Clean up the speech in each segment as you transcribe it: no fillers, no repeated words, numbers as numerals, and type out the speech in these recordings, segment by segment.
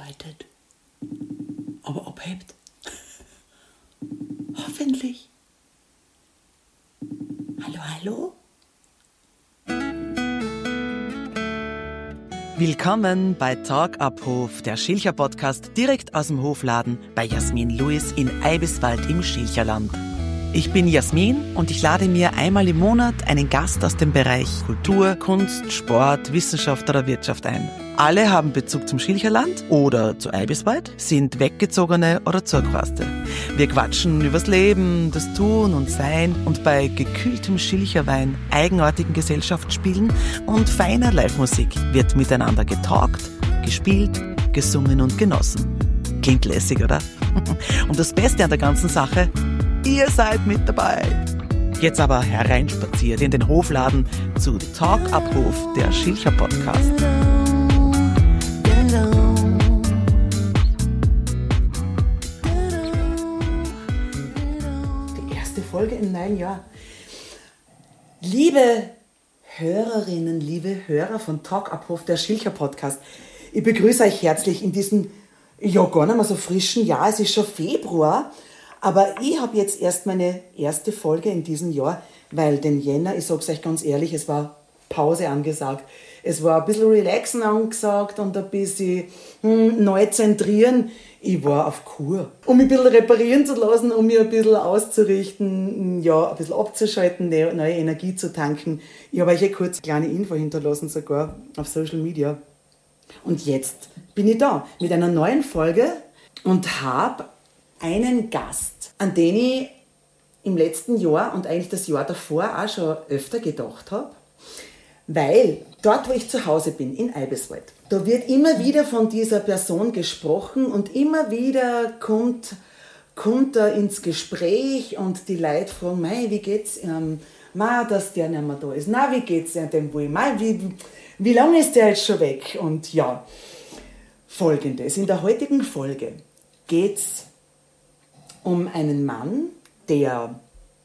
läutet. Aber abhebt. Hoffentlich. Hallo? Willkommen bei Talk ab Hof, der Schilcher-Podcast direkt aus dem Hofladen bei Jasmin Lewis in Eibiswald im Schilcherland. Ich bin Jasmin und ich lade mir einmal im Monat einen Gast aus dem Bereich Kultur, Kunst, Sport, Wissenschaft oder Wirtschaft ein. Alle haben Bezug zum Schilcherland oder zu Eibiswald, sind Weggezogene oder Zurückreiste. Wir quatschen übers Leben, das Tun und Sein und bei gekühltem Schilcherwein, eigenartigen Gesellschaftsspielen und feiner Live-Musik wird miteinander getalkt, gespielt, gesungen und genossen. Klingt lässig, oder? Und das Beste an der ganzen Sache: ihr seid mit dabei. Jetzt aber hereinspaziert in den Hofladen zu Talk ab Hof, der Schilcher-Podcast. Die erste Folge im neuen Jahr. Liebe Hörerinnen, liebe Hörer von Talk ab Hof, der Schilcher-Podcast. Ich begrüße euch herzlich in diesem, gar nicht mehr so frischen Jahr. Es ist schon Februar. Aber ich habe jetzt erst meine erste Folge in diesem Jahr, weil den Jänner, ich sage es euch ganz ehrlich, es war Pause angesagt. Es war ein bisschen Relaxen angesagt und ein bisschen neu zentrieren. Ich war auf Kur, um mich ein bisschen reparieren zu lassen, um mich ein bisschen auszurichten, ein bisschen abzuschalten, neue Energie zu tanken. Ich habe euch kurz eine kleine Info hinterlassen, sogar auf Social Media. Und jetzt bin ich da mit einer neuen Folge und habe einen Gast, an den ich im letzten Jahr und eigentlich das Jahr davor auch schon öfter gedacht habe, weil dort, wo ich zu Hause bin, in Eibiswald, da wird immer wieder von dieser Person gesprochen und immer wieder kommt er ins Gespräch und die Leute fragen, wie geht's ihm? Dass der nicht mehr da ist. Wie geht's dem wohl? Wie lange ist der jetzt schon weg? Und ja, Folgendes. In der heutigen Folge geht's um einen Mann, der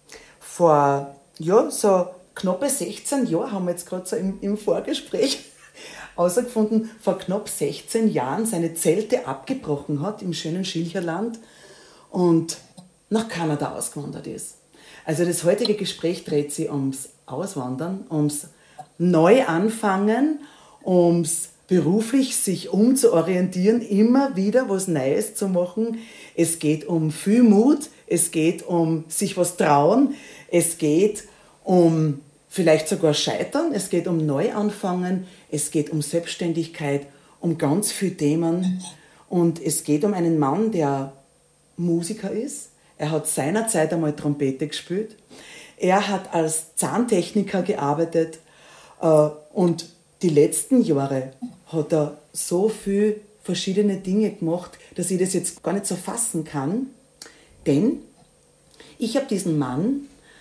vor so knappe 16 Jahren, haben wir jetzt gerade so im Vorgespräch herausgefunden, vor knapp 16 Jahren seine Zelte abgebrochen hat im schönen Schilcherland und nach Kanada ausgewandert ist. Also das heutige Gespräch dreht sich ums Auswandern, ums Neuanfangen, ums beruflich sich umzuorientieren, immer wieder was Neues zu machen. Es geht um viel Mut, es geht um sich was trauen, es geht um vielleicht sogar Scheitern, es geht um Neuanfangen, es geht um Selbstständigkeit, um ganz viele Themen. Und es geht um einen Mann, der Musiker ist. Er hat seinerzeit einmal Trompete gespielt. Er hat als Zahntechniker gearbeitet und die letzten Jahre hat er so viele verschiedene Dinge gemacht, dass ich das jetzt gar nicht so fassen kann. Denn ich habe diesen Mann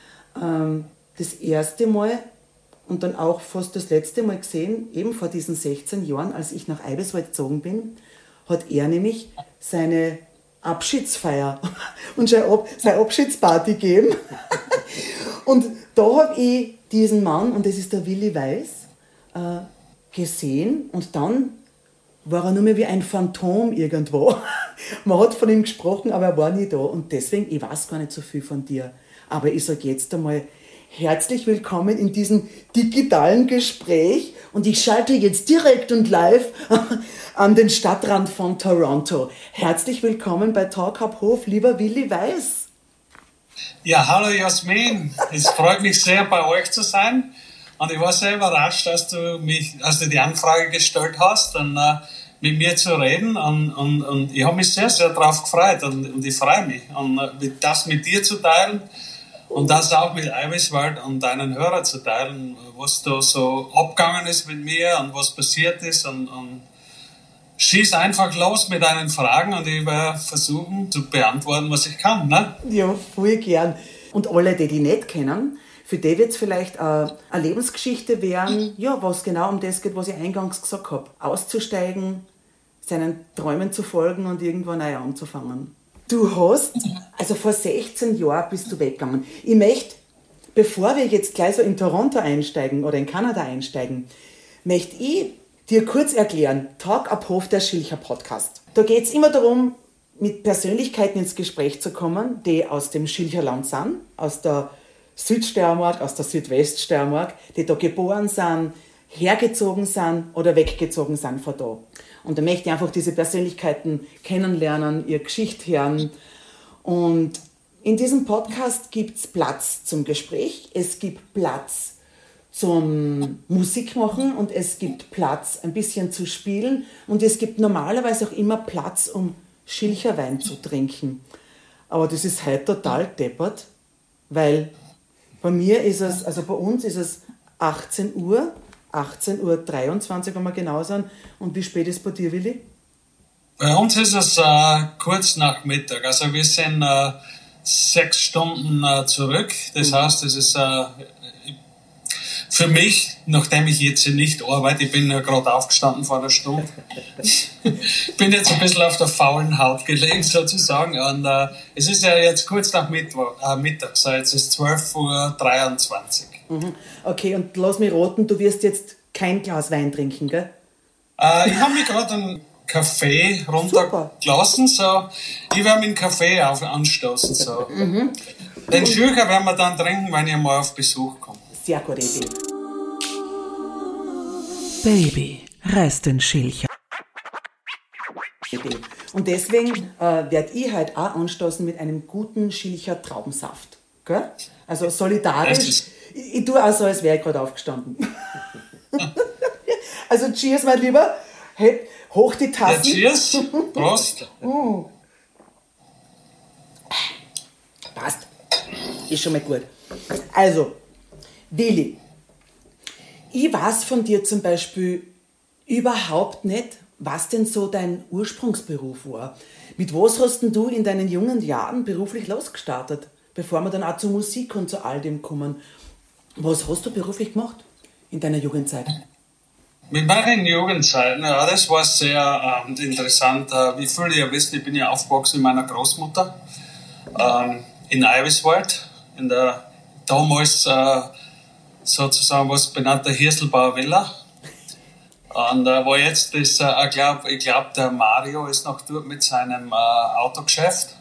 das erste Mal und dann auch fast das letzte Mal gesehen, eben vor diesen 16 Jahren, als ich nach Eibiswald gezogen bin, hat er nämlich seine Abschiedsfeier und seine Abschiedsparty gegeben. Und da habe ich diesen Mann, und das ist der Willi Weiß, gesehen und dann war er nur mehr wie ein Phantom irgendwo. Man hat von ihm gesprochen, aber er war nie da und deswegen, ich weiß gar nicht so viel von dir, aber ich sage jetzt einmal herzlich willkommen in diesem digitalen Gespräch und ich schalte jetzt direkt und live an den Stadtrand von Toronto. Herzlich willkommen bei Talk ab Hof, lieber Willi Weiß. Ja, hallo Jasmin, es freut mich sehr, bei euch zu sein. Und ich war sehr überrascht, als du die Anfrage gestellt hast, dann mit mir zu reden. Und ich habe mich sehr, sehr darauf gefreut. Und ich freue mich, das mit dir zu teilen und das auch mit Eibiswald und deinen Hörern zu teilen, was da so abgegangen ist mit mir und was passiert ist. Und schieß einfach los mit deinen Fragen und ich werde versuchen zu beantworten, was ich kann. Ne? Ja, voll gern. Und alle, die nicht kennen, für die wird es vielleicht eine Lebensgeschichte werden, was genau um das geht, was ich eingangs gesagt habe. Auszusteigen, seinen Träumen zu folgen und irgendwann neu anzufangen. Du hast, also vor 16 Jahren bist du weggegangen. Ich möchte, bevor wir jetzt gleich so in Toronto einsteigen oder in Kanada einsteigen, möchte ich dir kurz erklären. Talk ab Hof, der Schilcher Podcast. Da geht es immer darum, mit Persönlichkeiten ins Gespräch zu kommen, die aus dem Schilcherland sind, aus der Südsteiermark, aus der Südweststeiermark, die da geboren sind, hergezogen sind oder weggezogen sind von da. Und da möchte ich einfach diese Persönlichkeiten kennenlernen, ihre Geschichte hören. Und in diesem Podcast gibt es Platz zum Gespräch, es gibt Platz zum Musik machen und es gibt Platz ein bisschen zu spielen und es gibt normalerweise auch immer Platz, um Schilcherwein zu trinken. Aber das ist heute total deppert, weil bei uns ist es 18 Uhr, 18:23 Uhr, wenn wir genau sind. Und wie spät ist es bei dir, Willi? Bei uns ist es kurz nach Mittag. Also wir sind 6 Stunden zurück. Das heißt, es ist für mich, nachdem ich jetzt nicht arbeite, ich bin ja gerade aufgestanden vor einer Stunde, bin jetzt ein bisschen auf der faulen Haut gelegen sozusagen. Und es ist ja jetzt kurz nach Mittag, so jetzt ist 12:23 Uhr. Okay, und lass mich raten, du wirst jetzt kein Glas Wein trinken, gell? Ich habe mir gerade einen Kaffee runtergelassen, so. Ich werde mit dem Kaffee anstoßen. So. Den Schilcher werden wir dann trinken, wenn ich mal auf Besuch komme. Sehr gute Idee. Baby, reiß den Schilcher. Und deswegen werde ich heute auch anstoßen mit einem guten Schilcher Traubensaft. Gell? Also solidarisch. Ich tue auch so, als wäre ich gerade aufgestanden. Also cheers, mein Lieber. Hey, hoch die Tassen. Ja, cheers. Prost. Passt. Ist schon mal gut. Also, Willi, ich weiß von dir zum Beispiel überhaupt nicht, was denn so dein Ursprungsberuf war. Mit was hast denn du in deinen jungen Jahren beruflich losgestartet, bevor wir dann auch zur Musik und zu all dem kommen? Was hast du beruflich gemacht in deiner Jugendzeit? Mit meinen Jugendzeiten, ja, das war sehr interessant. Wie viele ja wissen, ich bin ja aufgewachsen mit meiner Großmutter in Eiviswald, in der damals sozusagen was benannte Hirselbauer Villa. Und wo jetzt ist, ich glaube, der Mario ist noch dort mit seinem Autogeschäft.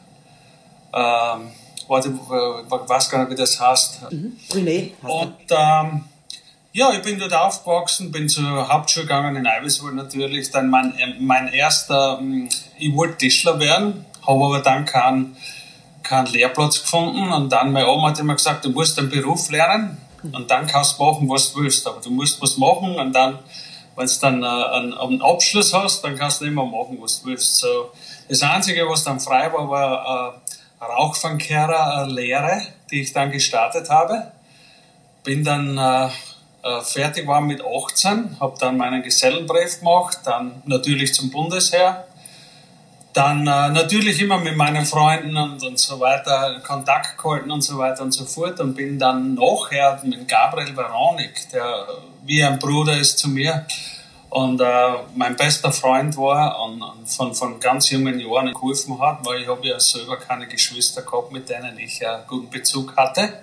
Ich weiß gar nicht, wie das heißt. René. Und ja, ich bin dort aufgewachsen, bin zur Hauptschule gegangen in Eiviswald natürlich. Dann mein erster, ich wollte Tischler werden, habe aber dann keinen Lehrplatz gefunden. Und dann meine Oma hat immer gesagt, du musst einen Beruf lernen und dann kannst du machen, was du willst. Aber du musst was machen und dann, wenn du dann einen Abschluss hast, dann kannst du nicht mehr machen, was du willst. So, das Einzige, was dann frei war, war Rauchfangkehrer-Lehre, die ich dann gestartet habe. Bin dann fertig war mit 18, habe dann meinen Gesellenbrief gemacht, dann natürlich zum Bundesheer, dann natürlich immer mit meinen Freunden und so weiter Kontakt gehalten und so weiter und so fort und bin dann nachher mit Gabriel Veronik, der wie ein Bruder ist zu mir und mein bester Freund war und von ganz jungen Jahren geholfen hat, weil ich habe ja selber keine Geschwister gehabt, mit denen ich einen guten Bezug hatte.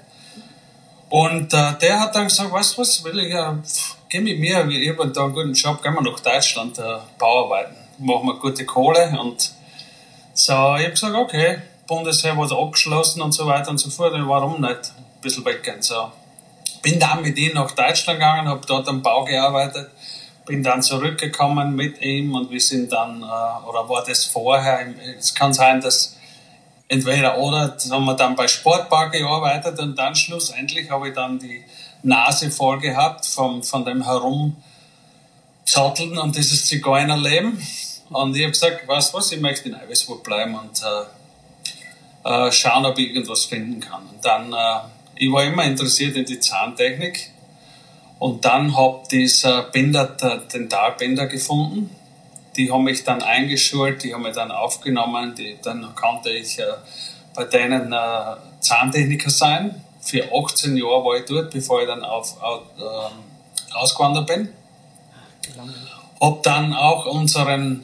Und der hat dann gesagt, weißt du was, will ich, geh mit mir, ich habe da einen guten Job, gehen wir nach Deutschland Bauarbeiten, machen wir gute Kohle und so, ich habe gesagt, okay, Bundesheer wurde abgeschlossen und so weiter und so fort, warum nicht ein bisschen weggehen, so. Bin dann mit ihm nach Deutschland gegangen, habe dort am Bau gearbeitet, bin dann zurückgekommen mit ihm und wir sind dann, oder war das vorher, es kann sein, dass entweder oder, das haben wir dann bei Sportpark gearbeitet und dann schlussendlich habe ich dann die Nase voll gehabt von dem Herumzotteln und dieses Zigeunerleben. Und ich habe gesagt, weißt du was, ich möchte in Eiviswald bleiben und schauen, ob ich irgendwas finden kann. Und dann, ich war immer interessiert in die Zahntechnik und dann habe ich den Dentalbinder gefunden. Die haben mich dann eingeschult, die haben mich dann aufgenommen, dann konnte ich bei denen Zahntechniker sein. Für 18 Jahre war ich dort, bevor ich dann ausgewandert bin. Hab dann auch unseren,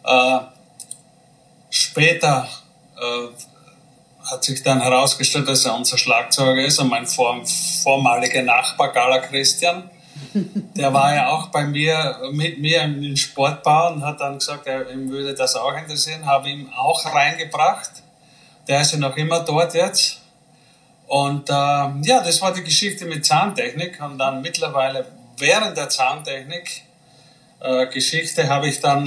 später hat sich dann herausgestellt, dass er unser Schlagzeuger ist und mein vormaliger Nachbar Gala Christian. der war ja auch mit mir im Sportbau und hat dann gesagt, ihm würde das auch interessieren, habe ihn auch reingebracht. Der ist ja noch immer dort jetzt. Und das war die Geschichte mit Zahntechnik. Und dann mittlerweile während der Zahntechnik Geschichte habe ich dann,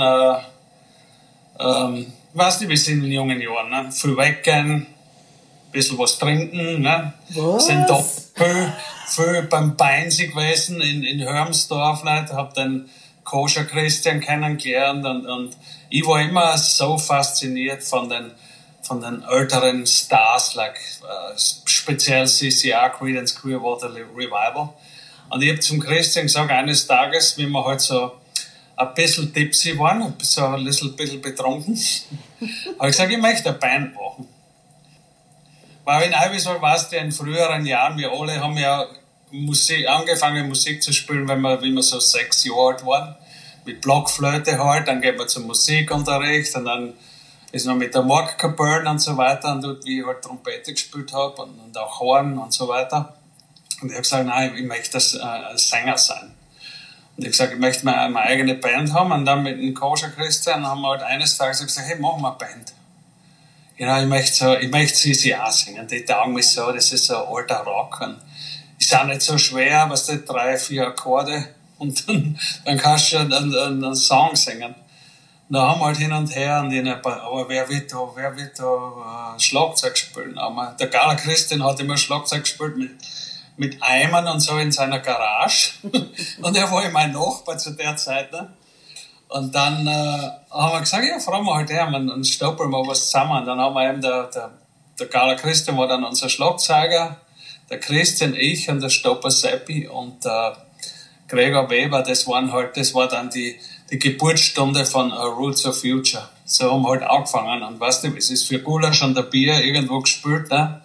weißt du, wir sind in jungen Jahren, ne? Viel weggehen, ein bisschen was trinken, ne? Was? Sind da viel beim Beinsee gewesen in Hörmsdorf, ne? Habe den Koscher Christian kennengelernt und ich war immer so fasziniert von den älteren Stars, like speziell CCR, Creedence Clearwater Revival. Und ich habe zum Christian gesagt, eines Tages, wie wir halt so ein bisschen tipsy waren, so ein bisschen betrunken, habe ich gesagt, ich möchte eine Band machen. Weil in Eiviswald weißt du, in früheren Jahren, wir alle haben ja angefangen Musik zu spielen, wie wir so 6 Jahre alt waren, mit Blockflöte halt, dann geht man zum Musikunterricht und dann ist noch mit der Morgkapelle und so weiter und dort, wie ich halt Trompete gespielt habe und auch Horn und so weiter. Und ich habe gesagt, nein, ich möchte Sänger sein. Und ich habe gesagt, ich möchte meine eigene Band haben. Und dann mit dem Koscher Christian haben wir halt eines Tages gesagt, hey, machen wir eine Band. Genau, ich möchte CCA singen. Die taugen mich so, das ist so ein alter Rock. Und ist auch nicht so schwer, was die 3, 4 Akkorde und dann kannst du einen Song singen. Da haben wir halt hin und her aber wer wird da Schlagzeug spielen? Aber der Gala Christian hat immer Schlagzeug gespielt mit Eimern und so in seiner Garage. Und er war ja mein Nachbar zu der Zeit. Ne? Und dann haben wir gesagt, ja, fragen wir halt her, dann stoppeln wir was zusammen. Und dann haben wir eben der Gala Christian war dann unser Schlagzeuger, der Christian, ich und der Stopper Seppi und Gregor Weber, das war dann die Geburtsstunde von Roots of Future. So haben wir halt angefangen. Und weißt du, es ist für Gulasch und der Bier irgendwo gespielt, ne?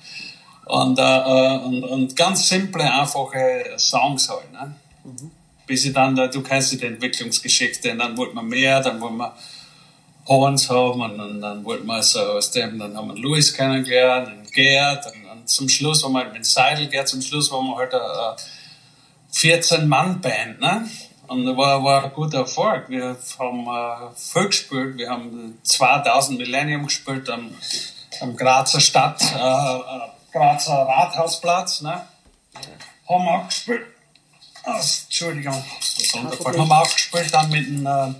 Und ganz simple, einfache Songs halt, ne? Mhm. Bis ich dann, du kennst die Entwicklungsgeschichte, und dann wollten wir mehr, dann wollten wir Horns haben und dann wollten wir so aus dem, dann haben wir Louis kennengelernt, und Gerd und zum Schluss waren wir mit Seidel, Gerd, zum Schluss waren wir halt eine 14-Mann-Band, ne? Und das war ein guter Erfolg. Wir haben viel gespielt. Wir haben 2000 Millennium gespielt am Grazer Grazer Rathausplatz. Ne? Haben wir auch gespielt. Entschuldigung, haben wir auch gespielt dann mit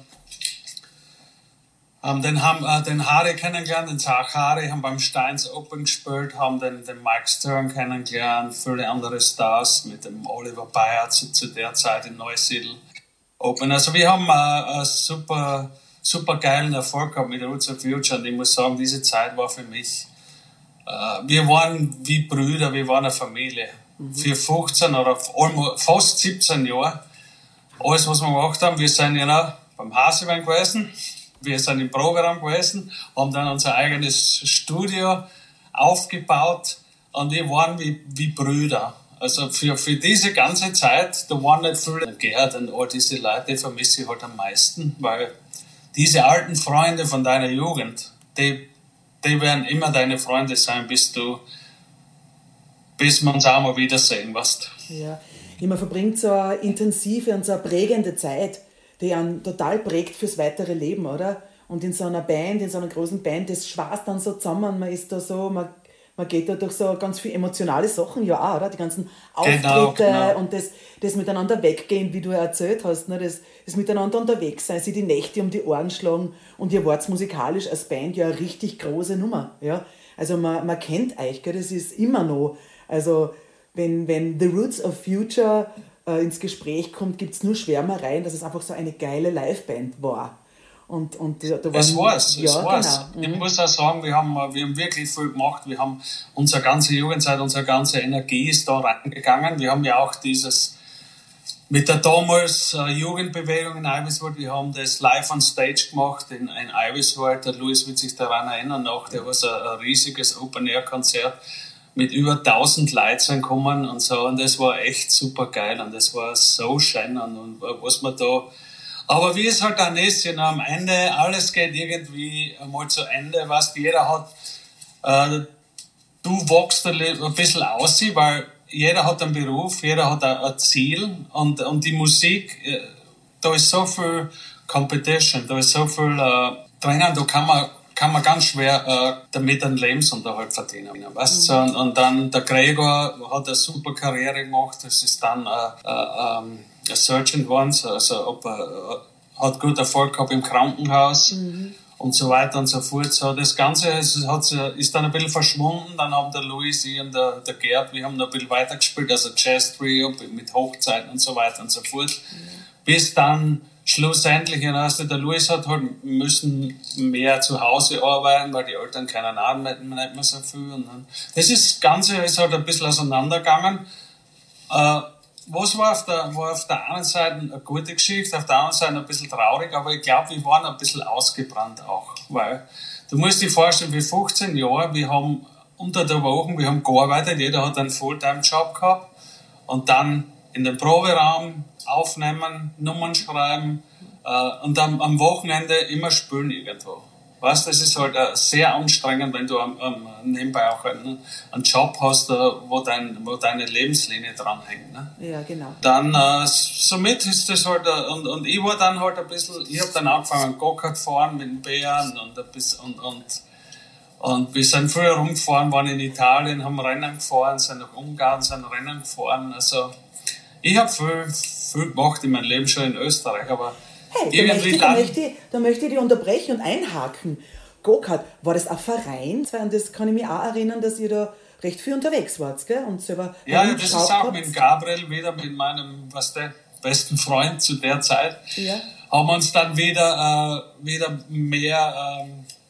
den Harry kennengelernt, den Zach Harry, haben beim Steins Open gespielt, haben den Mike Stern kennengelernt, viele andere Stars mit dem Oliver Bayer zu der Zeit in Neusiedl Open. Also wir haben einen super geilen Erfolg gehabt mit Roots of Future und ich muss sagen, diese Zeit war für mich, wir waren wie Brüder, wir waren eine Familie. Für 15 oder fast 17 Jahre. Alles, was wir gemacht haben, wir sind ja beim Hasewein gewesen, wir sind im Programm gewesen, haben dann unser eigenes Studio aufgebaut und wir waren wie Brüder. Also für diese ganze Zeit, da waren nicht viele Gerhard und all diese Leute, vermisse ich halt am meisten, weil diese alten Freunde von deiner Jugend, die werden immer deine Freunde sein, bis wir uns auch mal wiedersehen, weißt du. Ja, man verbringt so eine intensive und so eine prägende Zeit, die einen total prägt fürs weitere Leben, oder? Und in so einer Band, in so einer großen Band, das schweißt dann so zusammen, man ist da so, man geht da durch so ganz viele emotionale Sachen, ja auch, oder? Die ganzen Auftritte genau. Und das miteinander weggehen, wie du erzählt hast, ne? Das miteinander unterwegs sein, sich die Nächte um die Ohren schlagen und ihr wart musikalisch als Band ja eine richtig große Nummer, ja? Also man kennt euch, gell? Das ist immer noch, also wenn The Roots of Future ins Gespräch kommt, gibt es nur Schwärmereien, dass es einfach so eine geile Liveband war. Und es war's. Genau. Ich muss auch sagen, wir haben wirklich viel gemacht. Wir haben unsere ganze Jugendzeit, unsere ganze Energie ist da reingegangen. Wir haben ja auch mit der damals Jugendbewegung in Eiviswald, wir haben das live on stage gemacht in Eiviswald. Der Louis wird sich daran erinnern noch, der war so ein riesiges Open-Air-Konzert mit über 1000 Leuten gekommen und so. Und das war echt super geil und das war so schön und was man da. Aber wie es halt dann ist, am Ende, alles geht irgendwie mal zu Ende, was jeder hat, du wachst ein bisschen aus, weil jeder hat einen Beruf, jeder hat ein Ziel und die Musik, da ist so viel Competition, da ist so viel drinnen, da kann man ganz schwer damit einen Lebensunterhalt verdienen. Weißt du? Und dann der Gregor hat eine super Karriere gemacht, das ist dann ein Surgeon geworden, also hat gut Erfolg gehabt im Krankenhaus und so weiter und so fort. So, das Ganze ist dann ein bisschen verschwunden, dann haben der Louis, ich und der Gerd, wir haben noch ein bisschen weitergespielt, also Jazz Trio mit Hochzeiten und so weiter und so fort, bis dann schlussendlich, der Louis hat halt müssen mehr zu Hause arbeiten, weil die Eltern keinen arbeiten nicht mehr so viel. Und dann, das Ganze ist halt ein bisschen auseinandergegangen. Was war auf der einen Seite eine gute Geschichte, auf der anderen Seite ein bisschen traurig, aber ich glaube, wir waren ein bisschen ausgebrannt auch, weil du musst dir vorstellen, wir 15 Jahre, wir haben unter der Woche, wir haben gearbeitet, jeder hat einen Fulltime-Job gehabt und dann in den Proberaum aufnehmen, Nummern schreiben und dann am Wochenende immer spielen irgendwo. Weißt, das ist halt sehr anstrengend, wenn du nebenbei auch einen Job hast, wo deine Lebenslinie dranhängt. Ne? Ja, genau. Dann, somit ist das halt, und ich war dann halt ein bisschen, ich habe dann angefangen Go-Kart fahren mit den Bären und wir sind früher rumgefahren, waren in Italien, haben Rennen gefahren, sind nach Ungarn, sind Rennen gefahren, also ich habe viel gemacht in meinem Leben schon in Österreich, aber hey, da möchte ich dich unterbrechen und einhaken. Go-Kart, war das ein Verein? Und das kann ich mich auch erinnern, dass ihr da recht viel unterwegs wart, gell? Und selber ja, das ist auch mit Gabriel wieder, mit meinem besten Freund zu der Zeit, haben wir uns dann wieder mehr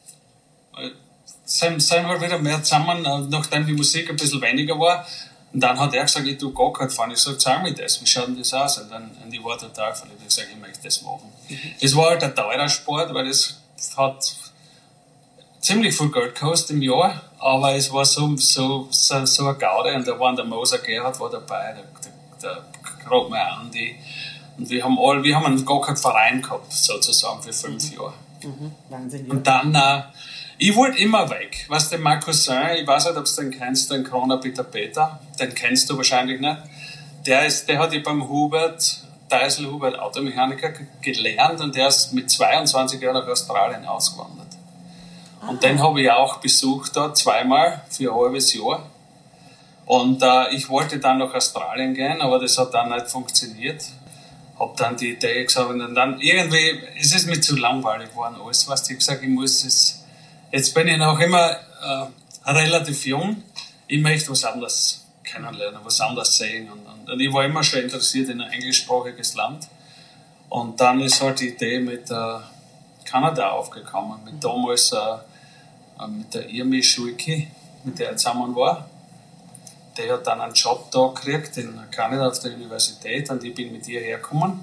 sind wir wieder mehr zusammen, nachdem die Musik ein bisschen weniger war. Und dann hat er gesagt, ich tue Go-Kart fahren. Ich sage, zeig mir das, wie schaut denn das aus? Und ich war total verliebt. Ich gesagt, ich möchte das machen. Das war halt ein teurer Sport, weil das hat ziemlich viel Geld gekostet im Jahr, aber es war so eine Gaude. Und da war der Moser Gerhard war dabei, der Grobmeier Andi. Und wir haben einen Go-Kart-Verein gehabt, sozusagen, für 5 Jahre. Wahnsinn, ja. Und dann, ich wollte immer weg. Weißt du, mein Cousin, ich weiß nicht, ob du den kennst, den Kroner Peter, den kennst du wahrscheinlich nicht. Der hat ja beim Deisel Hubert Automechaniker gelernt und der ist mit 22 Jahren nach Australien ausgewandert. Und den habe ich auch besucht da, 2-mal für ein halbes Jahr. Und ich wollte dann nach Australien gehen, aber das hat dann nicht funktioniert. Habe dann die Idee gesagt, und dann irgendwie, es ist mir zu langweilig geworden alles, was ich gesagt, jetzt bin ich noch immer relativ jung, ich möchte was anderes kennenlernen, was anderes sehen und ich war immer schon interessiert in ein englischsprachiges Land und dann ist halt die Idee mit Kanada aufgekommen, mit damals mit der Irmi Schulki, mit der ich zusammen war. Der hat dann einen Job da gekriegt in Kanada auf der Universität und ich bin mit ihr hergekommen.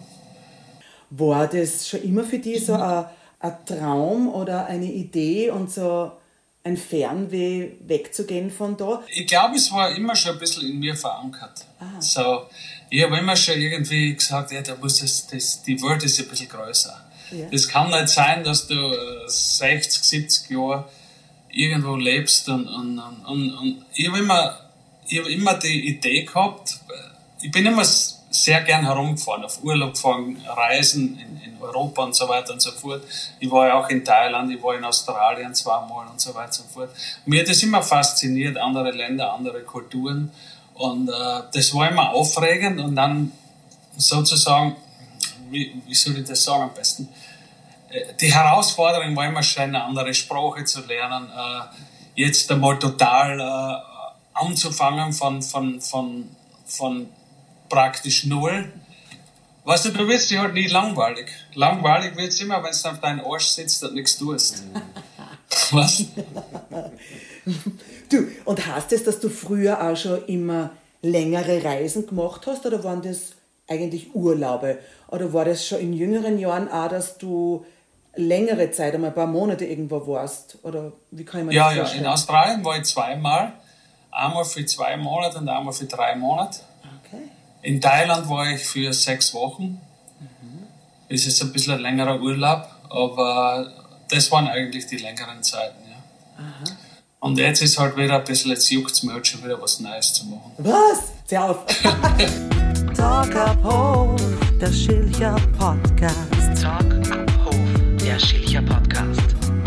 War das schon immer für dich so ein Traum oder eine Idee und so ein Fernweh wegzugehen von da? Ich glaube, es war immer schon ein bisschen in mir verankert. So, ich habe immer schon irgendwie gesagt, ja, die Welt ist ein bisschen größer. Ja. Das kann nicht sein, dass du 60, 70 Jahre irgendwo lebst und ich habe immer die Idee gehabt, ich bin immer sehr gern herumgefahren, auf Urlaub gefahren, Reisen in Europa und so weiter und so fort. Ich war ja auch in Thailand, ich war in Australien 2-mal und so weiter und so fort. Mir hat das immer fasziniert, andere Länder, andere Kulturen und das war immer aufregend und dann sozusagen, wie soll ich das sagen am besten, die Herausforderung war immer schon, eine andere Sprache zu lernen, jetzt einmal total anzufangen von praktisch null. Weißt du, du wirst dich halt nie langweilig. Langweilig wird es immer, wenn du auf deinen Arsch sitzt und nichts tust. Was? Du, und heißt das, dass du früher auch schon immer längere Reisen gemacht hast oder waren das eigentlich Urlaube? Oder war das schon in jüngeren Jahren auch, dass du längere Zeit, einmal ein paar Monate irgendwo warst? Oder wie kann ich mir das vorstellen? Ja, in Australien war ich 2-mal. Einmal für 2 Monate und einmal für 3 Monate. Okay. In Thailand war ich für 6 Wochen. Das ist ein bisschen ein längerer Urlaub, aber das waren eigentlich die längeren Zeiten. Ja. Und jetzt ist halt wieder ein bisschen, jetzt juckt es mir halt schon wieder was Neues zu machen. Was? Sehr auf. Talk ab Hof, der Schilcher Podcast. Talk ab Hof, der Schilcher Podcast.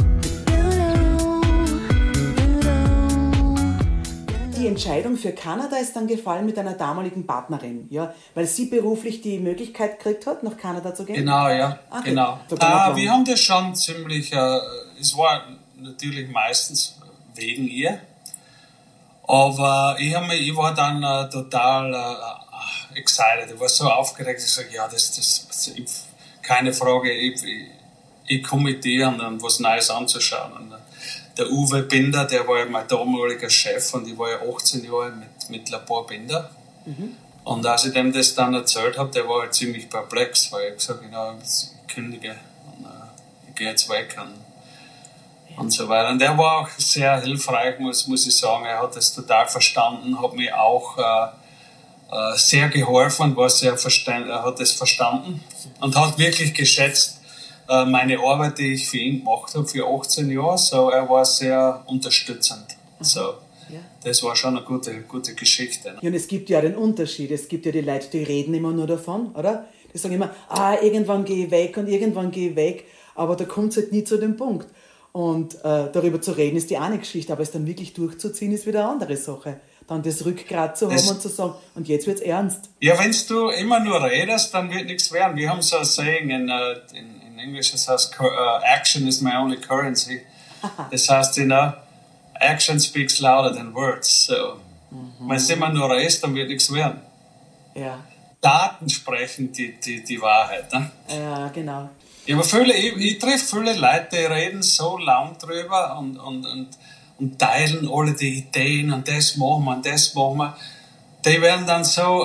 Die Entscheidung für Kanada ist dann gefallen mit einer damaligen Partnerin, ja, weil sie beruflich die Möglichkeit gekriegt hat, nach Kanada zu gehen? Genau, ja, okay. Genau. Wir haben das schon ziemlich, es war natürlich meistens wegen ihr, aber ich war dann total excited, ich war so aufgeregt, ich sage, ja, das keine Frage, ich komme mit dir und dann was Neues anzuschauen. Und der Uwe Binder, der war ja mein damaliger Chef und ich war ja 18 Jahre mit Labor Binder. Mhm. Und als ich dem das dann erzählt habe, der war halt ziemlich perplex, weil ich gesagt habe, ich kündige und ich gehe jetzt weg und so weiter. Und der war auch sehr hilfreich, muss ich sagen. Er hat das total verstanden, hat mir auch sehr geholfen, er hat das verstanden und hat wirklich geschätzt, meine Arbeit, die ich für ihn gemacht habe, für 18 Jahre, so er war sehr unterstützend. So, das war schon eine gute Geschichte. Ja, und es gibt ja den Unterschied. Es gibt ja die Leute, die reden immer nur davon, oder? Die sagen immer, irgendwann gehe ich weg und irgendwann gehe ich weg, aber da kommt es halt nie zu dem Punkt. Und darüber zu reden ist die eine Geschichte, aber es dann wirklich durchzuziehen ist wieder eine andere Sache. Dann das Rückgrat zu haben und zu sagen, und jetzt wird's ernst. Ja, wenn du immer nur redest, dann wird nichts werden. Wir haben so ein Saying in Englisch, das heißt, action is my only currency. Das heißt, action speaks louder than words. So, wenn du immer nur redest, dann wird nichts werden. Ja. Daten sprechen die Wahrheit. Ne? Ja, genau. Ja, aber ich treffe viele Leute, die reden so lang drüber und teilen alle die Ideen und das machen wir und das machen wir. Die werden dann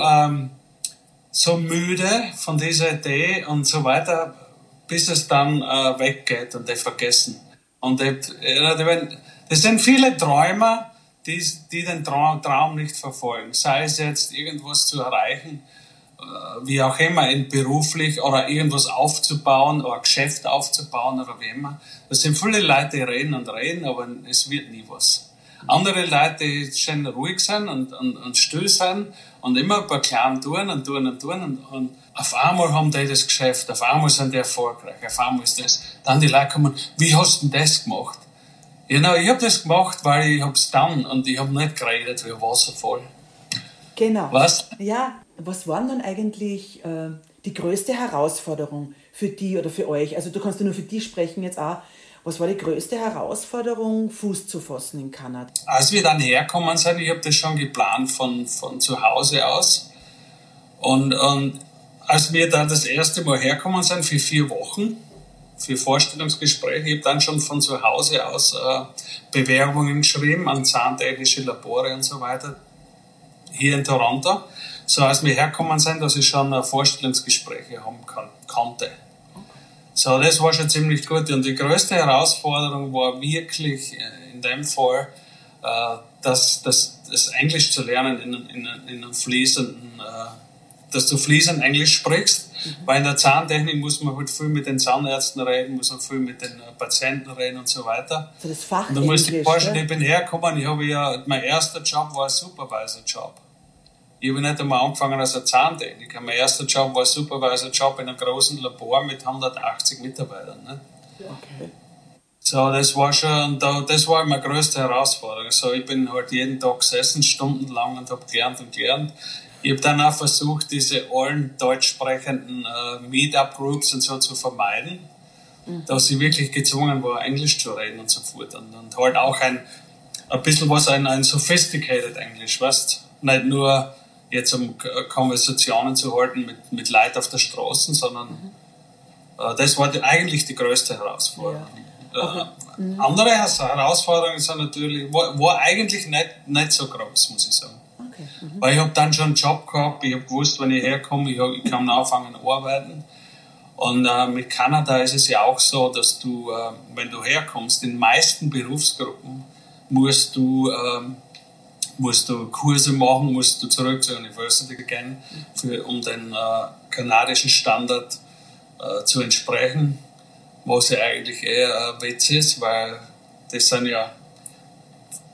so müde von dieser Idee und so weiter, bis es dann weggeht und die vergessen. Und das sind viele Träumer, die den Traum nicht verfolgen. Sei es jetzt irgendwas zu erreichen, wie auch immer, beruflich oder irgendwas aufzubauen oder ein Geschäft aufzubauen oder wie immer. Das sind viele Leute, die reden, aber es wird nie was. Andere Leute, die schön ruhig sind und still sind und immer ein paar kleinen tun und auf einmal haben die das Geschäft, auf einmal sind die erfolgreich, auf einmal ist das. Dann die Leute kommen, wie hast du denn das gemacht? Ich habe das gemacht, weil ich habe es dann und ich habe nicht geredet wie ein Wasserfall. Genau. Was? Ja, was war dann eigentlich die größte Herausforderung für die oder für euch? Also du kannst ja nur für die sprechen jetzt auch. Was war die größte Herausforderung, Fuß zu fassen in Kanada? Als wir dann hergekommen sind, ich habe das schon geplant von zu Hause aus. Und als wir dann das erste Mal hergekommen sind für 4 Wochen, für Vorstellungsgespräche, ich habe dann schon von zu Hause aus Bewerbungen geschrieben an zahntechnische Labore und so weiter, hier in Toronto. So als wir hergekommen sind, dass ich schon Vorstellungsgespräche haben konnte. So, das war schon ziemlich gut. Und die größte Herausforderung war wirklich in dem Fall, das Englisch zu lernen in einem fließenden, dass du fließend Englisch sprichst. Weil in der Zahntechnik muss man halt viel mit den Zahnärzten reden, muss man viel mit den Patienten reden und so weiter. Also das Fach und da musst du dir vorstellen, ich bin hergekommen, mein erster Job war ein Supervisor-Job. Ich habe nicht einmal angefangen als ein Zahntechniker. Mein erster Job war ein Supervisor-Job in einem großen Labor mit 180 Mitarbeitern. Ne? Okay. So, das war schon, das war meine größte Herausforderung. So, ich bin halt jeden Tag gesessen, stundenlang und habe gelernt. Ich habe dann auch versucht, diese allen deutsch sprechenden Meetup-Groups und so zu vermeiden, dass ich wirklich gezwungen war, Englisch zu reden und so fort. Und halt auch ein bisschen ein sophisticated Englisch, weißt du? Nicht nur jetzt um Konversationen zu halten mit Leuten auf der Straße, sondern das war eigentlich die größte Herausforderung. Ja. Andere Herausforderungen sind natürlich, war eigentlich nicht so groß, muss ich sagen. Okay. Weil ich habe dann schon einen Job gehabt, ich habe gewusst, wenn ich herkomme, ich kann anfangen zu arbeiten. Und mit Kanada ist es ja auch so, dass du, wenn du herkommst, in den meisten Berufsgruppen musst du Kurse machen, musst du zurück zur University gehen, um den kanadischen Standard zu entsprechen, was ja eigentlich eher ein Witz ist, weil das sind ja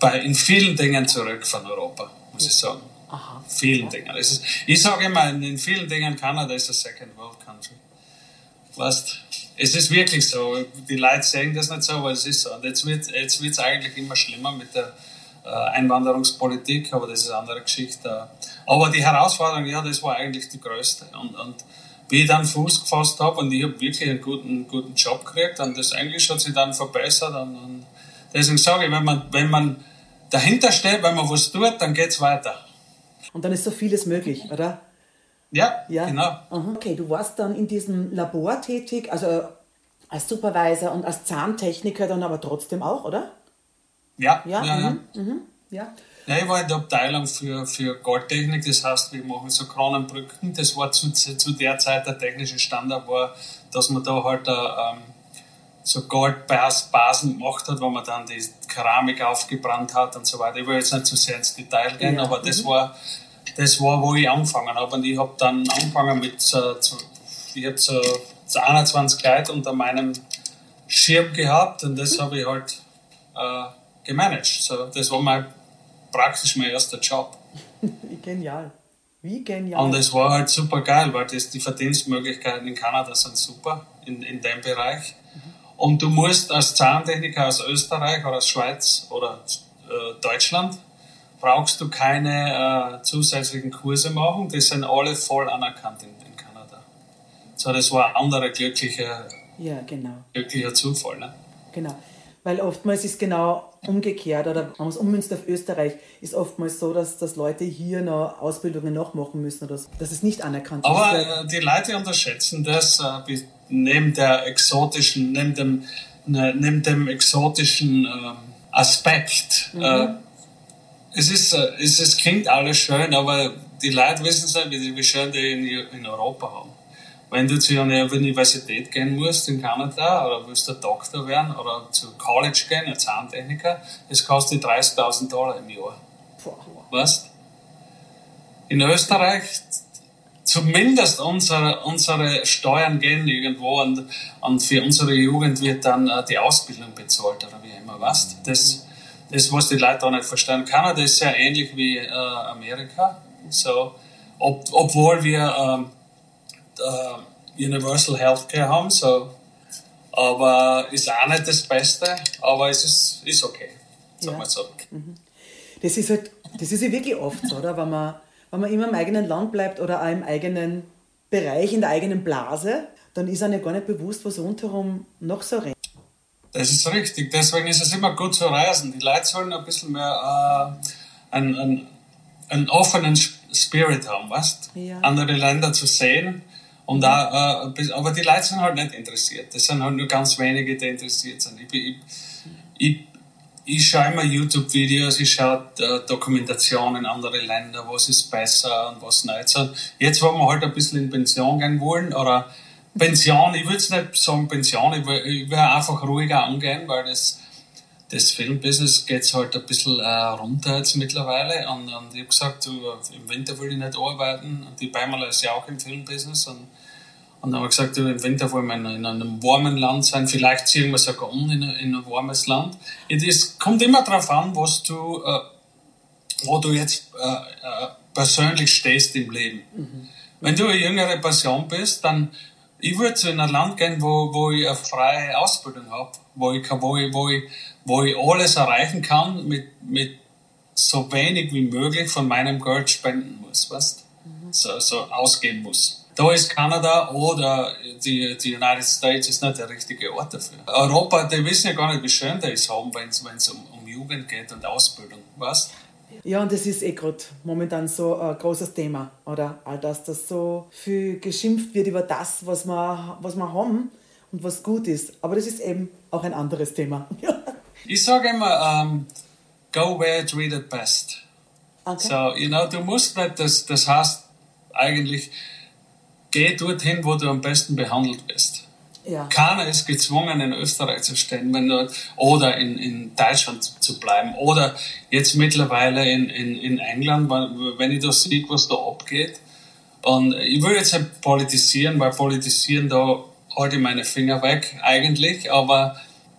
in vielen Dingen zurück von Europa, muss ich sagen. Aha. Vielen Dingen. Ich sage immer, in vielen Dingen Kanada ist a second world country. Weißt, es ist wirklich so. Die Leute sehen das nicht so, aber es ist so. Und jetzt wird's eigentlich immer schlimmer mit der Einwanderungspolitik, aber das ist eine andere Geschichte. Aber die Herausforderung, ja, das war eigentlich die größte. Und wie ich dann Fuß gefasst habe und ich habe wirklich einen guten Job gekriegt und das Englisch hat sich dann verbessert und deswegen sage ich, wenn man dahinter steht, wenn man was tut, dann geht's weiter. Und dann ist so vieles möglich, oder? Ja, genau. Okay, du warst dann in diesem Labor tätig, also als Supervisor und als Zahntechniker dann aber trotzdem auch, oder? Ja. Ja, Ich war in der Abteilung für Goldtechnik, das heißt, wir machen so Kronenbrücken. Das war zu der Zeit der technische Standard, war, dass man da halt so Goldbasen gemacht hat, wo man dann die Keramik aufgebrannt hat und so weiter. Ich will jetzt nicht zu sehr ins Detail gehen, aber das war, wo ich angefangen habe. Und ich habe dann angefangen mit ich habe so 21 Leute unter meinem Schirm gehabt und das habe ich halt gemanagt. So, das war praktisch mein erster Job. Wie genial. Und es war halt super geil, weil die Verdienstmöglichkeiten in Kanada sind super in dem Bereich. Und du musst als Zahntechniker aus Österreich oder aus Schweiz oder Deutschland, brauchst du keine zusätzlichen Kurse machen. Die sind alle voll anerkannt in Kanada. So, das war ein anderer glücklicher Zufall. Ne? Genau. Weil oftmals ist genau umgekehrt, oder wenn man es ummünzt auf Österreich, ist oftmals so, dass Leute hier noch Ausbildungen nachmachen müssen, oder dass es nicht anerkannt ist. Aber die Leute unterschätzen das, neben dem exotischen Aspekt. Es klingt alles schön, aber die Leute wissen nicht, wie schön die in Europa haben. Wenn du zu einer Universität gehen musst in Kanada oder willst du Doktor werden oder zu College gehen, ein Zahntechniker, das kostet $30.000 im Jahr. Weißt? In Österreich, zumindest unsere Steuern gehen irgendwo und für unsere Jugend wird dann die Ausbildung bezahlt oder wie immer. Weißt? Das, was die Leute auch nicht verstehen. Kanada ist sehr ähnlich wie Amerika. So, obwohl wir Universal Healthcare haben, so, aber ist auch nicht das Beste, aber es ist okay, sagen wir so. Das ist ja wirklich oft so, oder? Wenn man immer im eigenen Land bleibt oder auch im eigenen Bereich, in der eigenen Blase, dann ist einem ja gar nicht bewusst, was rundherum noch so rennt. Das ist richtig, deswegen ist es immer gut zu reisen. Die Leute sollen ein bisschen mehr einen offenen Spirit haben, weißt? Ja. Andere Länder zu sehen. Und auch, aber die Leute sind halt nicht interessiert. Das sind halt nur ganz wenige, die interessiert sind. Ich schaue immer YouTube-Videos, ich schaue Dokumentationen in andere Länder, was ist besser und was nicht. So, jetzt, wo wir halt ein bisschen in Pension gehen wollen, oder Pension, ich würde es nicht sagen Pension, ich will einfach ruhiger angehen, weil das Filmbusiness geht halt ein bisschen runter jetzt mittlerweile. Und ich habe gesagt, im Winter will ich nicht arbeiten. Und die Pamela ist ja auch im Filmbusiness. Und dann habe ich gesagt, im Winter wollen wir in einem warmen Land sein. Vielleicht ziehen wir sogar in ein warmes Land. Es kommt immer darauf an, wo du jetzt persönlich stehst im Leben. Wenn du eine jüngere Person bist, dann ich würde zu einem Land gehen, wo ich eine freie Ausbildung habe, wo ich alles erreichen kann mit so wenig wie möglich von meinem Geld spenden muss, weißt? So ausgeben muss. Da ist Kanada oder die United States ist nicht der richtige Ort dafür. Europa, die wissen ja gar nicht, wie schön der ist haben, wenn es um Jugend geht und Ausbildung, weißt? Ja, und das ist gerade momentan so ein großes Thema, oder? All das so viel geschimpft wird über das, was wir haben und was gut ist. Aber das ist eben auch ein anderes Thema. Ich sage immer, go where it treated best. Okay. So, du musst nicht, das heißt eigentlich, geh dorthin, wo du am besten behandelt wirst. Ja. Keiner ist gezwungen, in Österreich zu stehen, oder in Deutschland zu bleiben. Oder jetzt mittlerweile in England, wenn ich da sehe, was da abgeht. Und ich will jetzt nicht politisieren, weil politisieren, da halte ich meine Finger weg eigentlich. Aber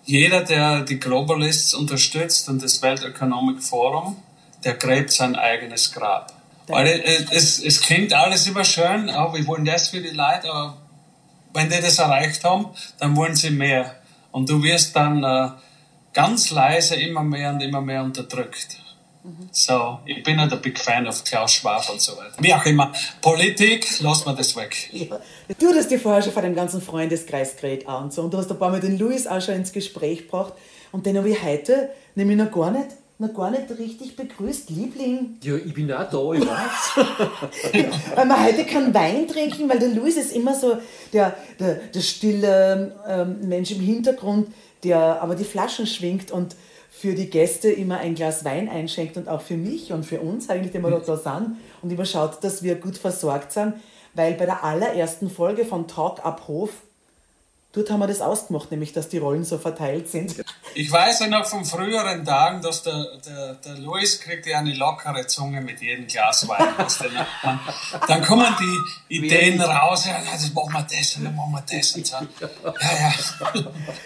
jeder, der die Globalists unterstützt und das Weltökonomikforum, der gräbt sein eigenes Grab. Weil es klingt alles immer schön, oh, wir wollen das für die Leute, aber wenn die das erreicht haben, dann wollen sie mehr. Und du wirst dann ganz leise immer mehr und immer mehr unterdrückt. So, ich bin nicht ein Big Fan of Klaus Schwab und so weiter. Wie auch immer, Politik, lass mir das weg. Ja. Du hast dir vorher schon vor dem ganzen Freundeskreis geredet auch und so. Und du hast ein paar Mal den Luis auch schon ins Gespräch gebracht. Und den habe ich heute nämlich noch gar nicht richtig begrüßt. Liebling. Ja, ich bin auch da, ich weiß. Weil wir heute keinen Wein trinken, weil der Luis ist immer so der stille Mensch im Hintergrund, der aber die Flaschen schwingt und für die Gäste immer ein Glas Wein einschenkt und auch für mich und für uns eigentlich, die wir da sind und immer schaut, dass wir gut versorgt sind, weil bei der allerersten Folge von Talk ab Hof, dort haben wir das ausgemacht, nämlich dass die Rollen so verteilt sind. Ich weiß ja noch von früheren Tagen, dass der Luis kriegt ja eine lockere Zunge mit jedem Glas Wein. Dann kommen die Ideen raus, ja, das machen wir das und dann machen wir das und so. Ja.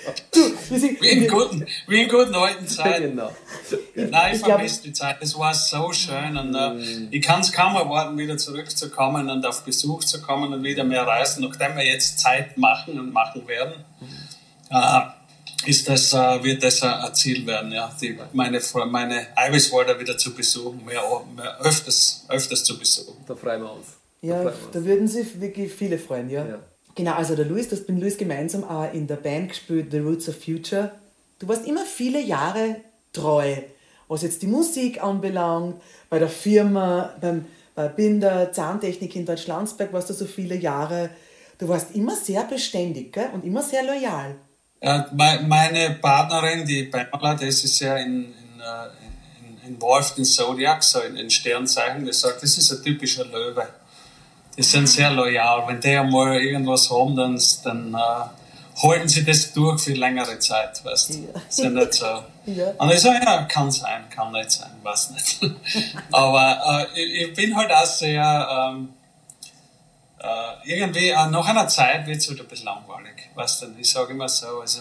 Wie in guten alten Zeiten. Genau. Nein, ich vermisse die Zeit. Es war so schön und ich kann es kaum erwarten, wieder zurückzukommen und auf Besuch zu kommen und wieder mehr reisen. Nachdem wir jetzt Zeit machen und machen werden, wird das ein Ziel werden, ja, meine Eiweißwälder wieder zu besuchen, öfters zu besuchen. Da freuen wir uns. Ja, da würden sich wirklich viele freuen, ja. Genau, also der Luis, das bin Luis gemeinsam auch in der Band gespielt, The Roots of Future. Du warst immer viele Jahre treu, was jetzt die Musik anbelangt, bei der Firma, bei Binder, Zahntechnik in Deutschlandsberg warst du so viele Jahre. Du warst immer sehr beständig, gell? Und immer sehr loyal. Meine Partnerin, die Pamela, das ist ja involved in Zodiac, so in Sternzeichen, die sagt, das ist ein typischer Löwe. Die sind sehr loyal. Wenn die einmal irgendwas haben, dann halten sie das durch für längere Zeit, weißt du. Ja. Sind nicht so. Ja. Und ich sage, ja, kann sein, kann nicht sein, weiß nicht. Aber ich bin halt auch sehr, irgendwie, nach einer Zeit wird es halt ein bisschen langweilig, weißt du. Ich sage immer so, also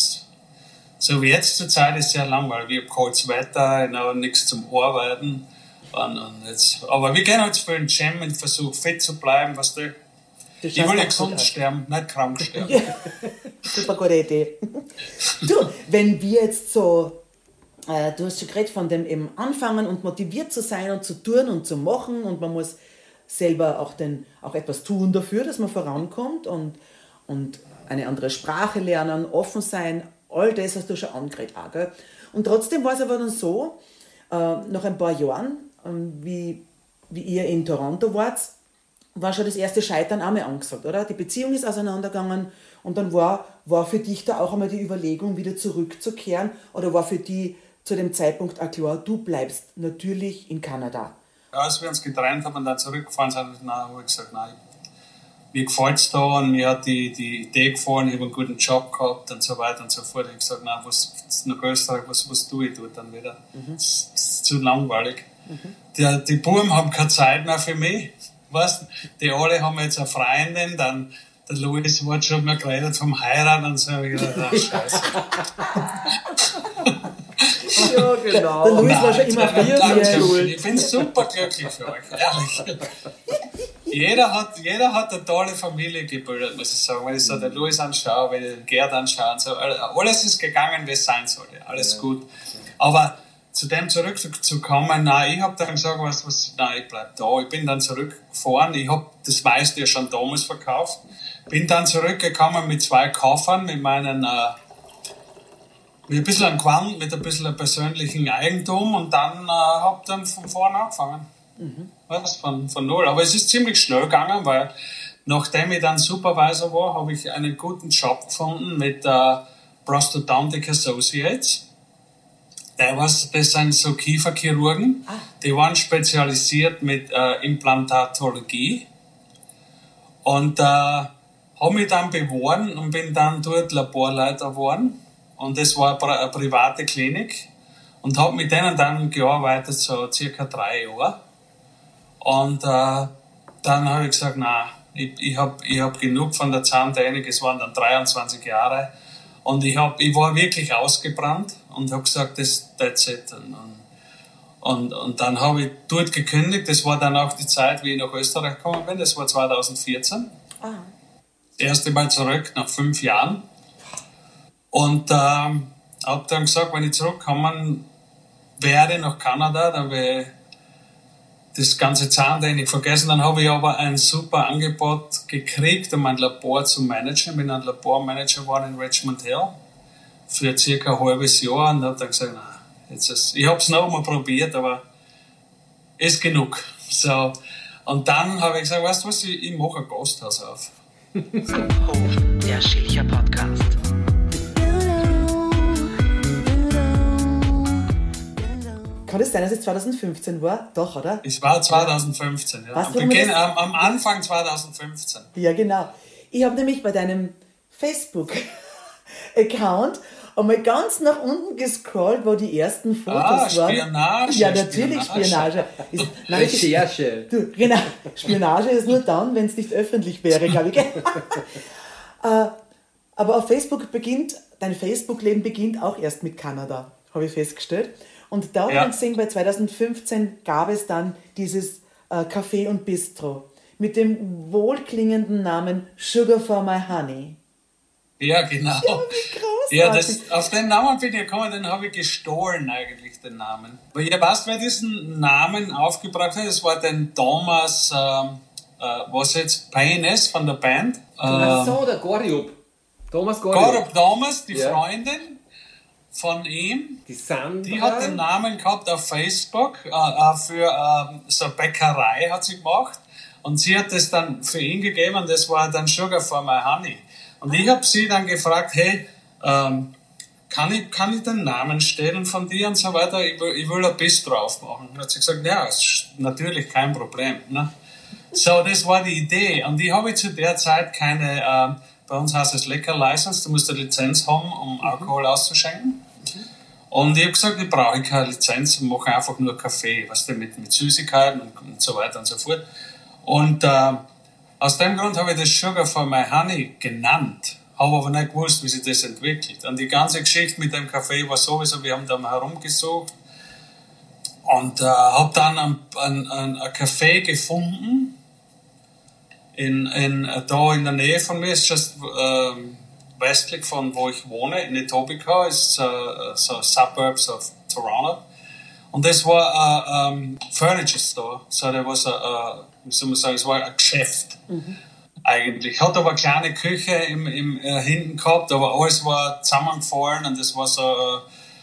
so wie jetzt zur Zeit ist es sehr langweilig. Ich habe kaltes Wetter, ich habe nichts zum Arbeiten. Aber wir gehen halt für den Gym und versuchen fit zu bleiben, weißt du. Ich will ja gesund sterben, nicht krank sterben. Ja. Super gute Idee. Du, wenn wir jetzt so, du hast schon geredet von dem eben anfangen und motiviert zu sein und zu tun und zu machen und man muss selber auch etwas tun dafür, dass man vorankommt und eine andere Sprache lernen, offen sein, all das hast du schon angeredet auch, gell? Und trotzdem war es aber dann so, nach ein paar Jahren, wie ihr in Toronto wart, war schon das erste Scheitern einmal angesagt, oder? Die Beziehung ist auseinandergegangen und dann war für dich da auch einmal die Überlegung, wieder zurückzukehren oder war für dich zu dem Zeitpunkt auch klar, du bleibst natürlich in Kanada? Ja, als wir uns getrennt haben und dann zurückgefahren sind, habe ich gesagt, nein, mir gefällt es da und mir hat die Idee gefallen, ich habe einen guten Job gehabt und so weiter und so fort. Ich habe gesagt, nein, nach Österreich, was tue ich dort dann wieder? Das ist zu langweilig. Die Buben haben keine Zeit mehr für mich. Weißt, die alle haben jetzt eine Freundin, dann der Luis hat schon mal geredet vom Heiraten und so. Ich gedacht, scheiße. Ja, genau. Der Luis war schon immer auf der Danke. Ich bin super glücklich für euch, ehrlich. Jeder hat eine tolle Familie gebildet, muss ich sagen. Wenn ich so den Luis anschaue, wenn ich den Gerd anschaue und so, alles ist gegangen, wie es sein sollte. Alles gut. Aber zu dem zurückzukommen, nein, ich habe dann gesagt, nein, ich bleib da. Ich bin dann zurückgefahren. Ich habe das meiste ja schon damals verkauft. Bin dann zurückgekommen mit 2 Koffern, mit meinen mit ein bisschen Quant, mit ein bisschen persönlichen Eigentum und dann habe dann von vorne angefangen. Von null. Aber es ist ziemlich schnell gegangen, weil nachdem ich dann Supervisor war, habe ich einen guten Job gefunden mit Prosthodontic Associates. Das sind so Kieferchirurgen, die waren spezialisiert mit Implantatologie und habe mich dann beworben und bin dann dort Laborleiter geworden. Und das war eine private Klinik und habe mit denen dann gearbeitet, so circa 3 Jahre. Und dann habe ich gesagt, nein, ich hab genug von der Zahntechnik, es waren dann 23 Jahre. Und ich war wirklich ausgebrannt und habe gesagt, that's it. Und dann habe ich dort gekündigt. Das war dann auch die Zeit, wie ich nach Österreich gekommen bin. Das war 2014. Das erste Mal zurück nach 5 Jahren. Und habe dann gesagt, wenn ich zurückkommen wäre nach Kanada, dann wäre ich das ganze Zahntraining vergessen. Dann habe ich aber ein super Angebot gekriegt, um ein Labor zu managen. Ich bin ein Labormanager geworden in Richmond Hill für circa ein halbes Jahr und habe dann gesagt, ich habe es noch einmal probiert, aber ist genug. So. Und dann habe ich gesagt, weißt du was, ich mache ein Gasthaus auf. Hof, der Schilcher Podcast. Kann das sein, dass es 2015 war? Doch, oder? Es war 2015, ja. Am Anfang 2015. Ja, genau. Ich habe nämlich bei deinem Facebook-Account einmal ganz nach unten gescrollt, wo die ersten Fotos waren. Spionage. Ja, natürlich Spionage. Recherche. Genau, Spionage ist nur dann, wenn es nicht öffentlich wäre, glaube ich. Aber auf Facebook dein Facebook-Leben beginnt auch erst mit Kanada, habe ich festgestellt. Und da habe ich gesehen, bei 2015 gab es dann dieses Café und Bistro mit dem wohlklingenden Namen Sugar for my Honey. Ja, genau. Ja, auf den Namen bin ich gekommen, den habe ich gestohlen eigentlich, den Namen. Weil ihr weißt, wer diesen Namen aufgebracht hat? Das war den Thomas, was jetzt Payne ist von der Band. So, der Goryup. Thomas Goryup. Thomas, die Freundin von ihm, die Sandra. Die hat den Namen gehabt auf Facebook für so eine Bäckerei hat sie gemacht und sie hat das dann für ihn gegeben und das war dann Sugar for my Honey. Und ich habe sie dann gefragt, hey, kann ich den Namen stellen von dir und so weiter, ich will ein Bistro aufmachen. Und hat sie gesagt, ja, ist natürlich kein Problem. Ne? So, das war die Idee und die habe ich zu der Zeit keine, bei uns heißt es Liquor License, du musst eine Lizenz haben, um Alkohol auszuschenken. Und ich habe gesagt, ich brauche keine Lizenz und mache einfach nur Kaffee, was mit Süßigkeiten und so weiter und so fort. Und aus dem Grund habe ich das Sugar for my Honey genannt, habe aber nicht gewusst, wie sich das entwickelt. Und die ganze Geschichte mit dem Kaffee war sowieso, wir haben da mal herumgesucht und habe dann ein Café gefunden, da in der Nähe von mir, ist just westlich von wo ich wohne, in Etobicoke, ist so Suburbs of Toronto. Und das war ein Furniture Store, so der war wie soll man sagen, es war ein Geschäft eigentlich. Hat aber eine kleine Küche im hinten gehabt, aber alles war zusammengefallen und das war so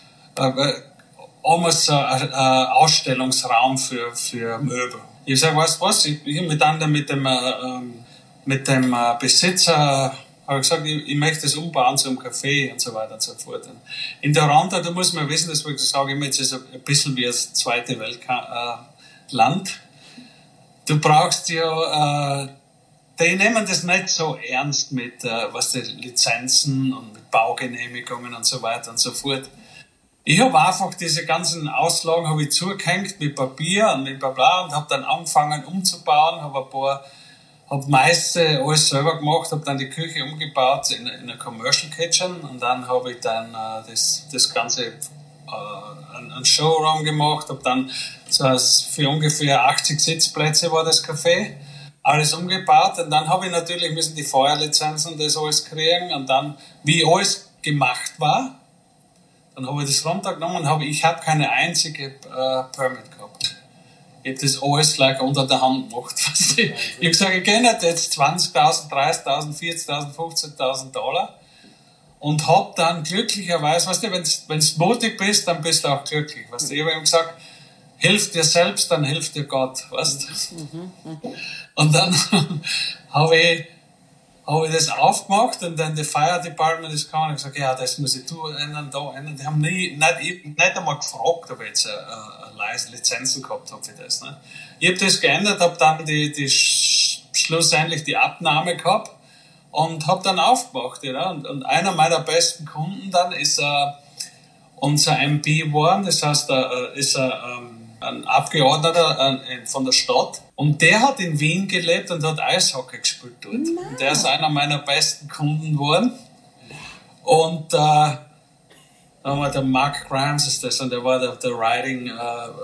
almost so ein Ausstellungsraum für Möbel. Ich sage, weißt du was, ich miteinander mit dem Besitzer habe gesagt, ich möchte das umbauen zu einem Café und so weiter und so fort. Und in Toronto, da muss man wissen, das sage ich mir jetzt, ist ein bisschen wie das zweite Weltland. Du brauchst ja, die nehmen das nicht so ernst mit Lizenzen und mit Baugenehmigungen und so weiter und so fort. Ich habe einfach diese ganzen Auslagen zugehängt mit Papier und mit bla und habe dann angefangen umzubauen, habe meist alles selber gemacht, habe dann die Küche umgebaut in eine Commercial Kitchen und dann habe ich dann das Ganze einen Showroom gemacht, habe dann für ungefähr 80 Sitzplätze war das Café, alles umgebaut und dann habe ich natürlich müssen die Feuerlizenzen und das alles kriegen und dann, wie alles gemacht war, dann habe ich das runtergenommen und ich habe keine einzige Permit gehabt. Ich habe das alles unter der Hand gemacht. Ich habe gesagt, ich gehe nicht jetzt 20.000, 30.000, 40.000, 15.000 $. Und habe dann glücklicherweise, weißt du, wenn du mutig bist, dann bist du auch glücklich. Weißt du, ich habe ihm gesagt, hilf dir selbst, dann hilft dir Gott. Weißt du? Und dann habe ich das aufgemacht und dann die Fire Department ist gekommen und gesagt, ja, das muss ich ändern, da ändern. Die haben nicht einmal gefragt, ob ich jetzt Lizenzen gehabt habe für das. Ne? Ich habe das geändert, habe dann schlussendlich die Abnahme gehabt und habe dann aufgemacht. Ja? Und einer meiner besten Kunden dann ist unser MP geworden, das heißt, ist ein Abgeordneter von der Stadt. Und der hat in Wien gelebt und hat Eishockey gespielt dort. Und der ist einer meiner besten Kunden geworden. Und dann war der Mark Grimes ist das, und der war der Writing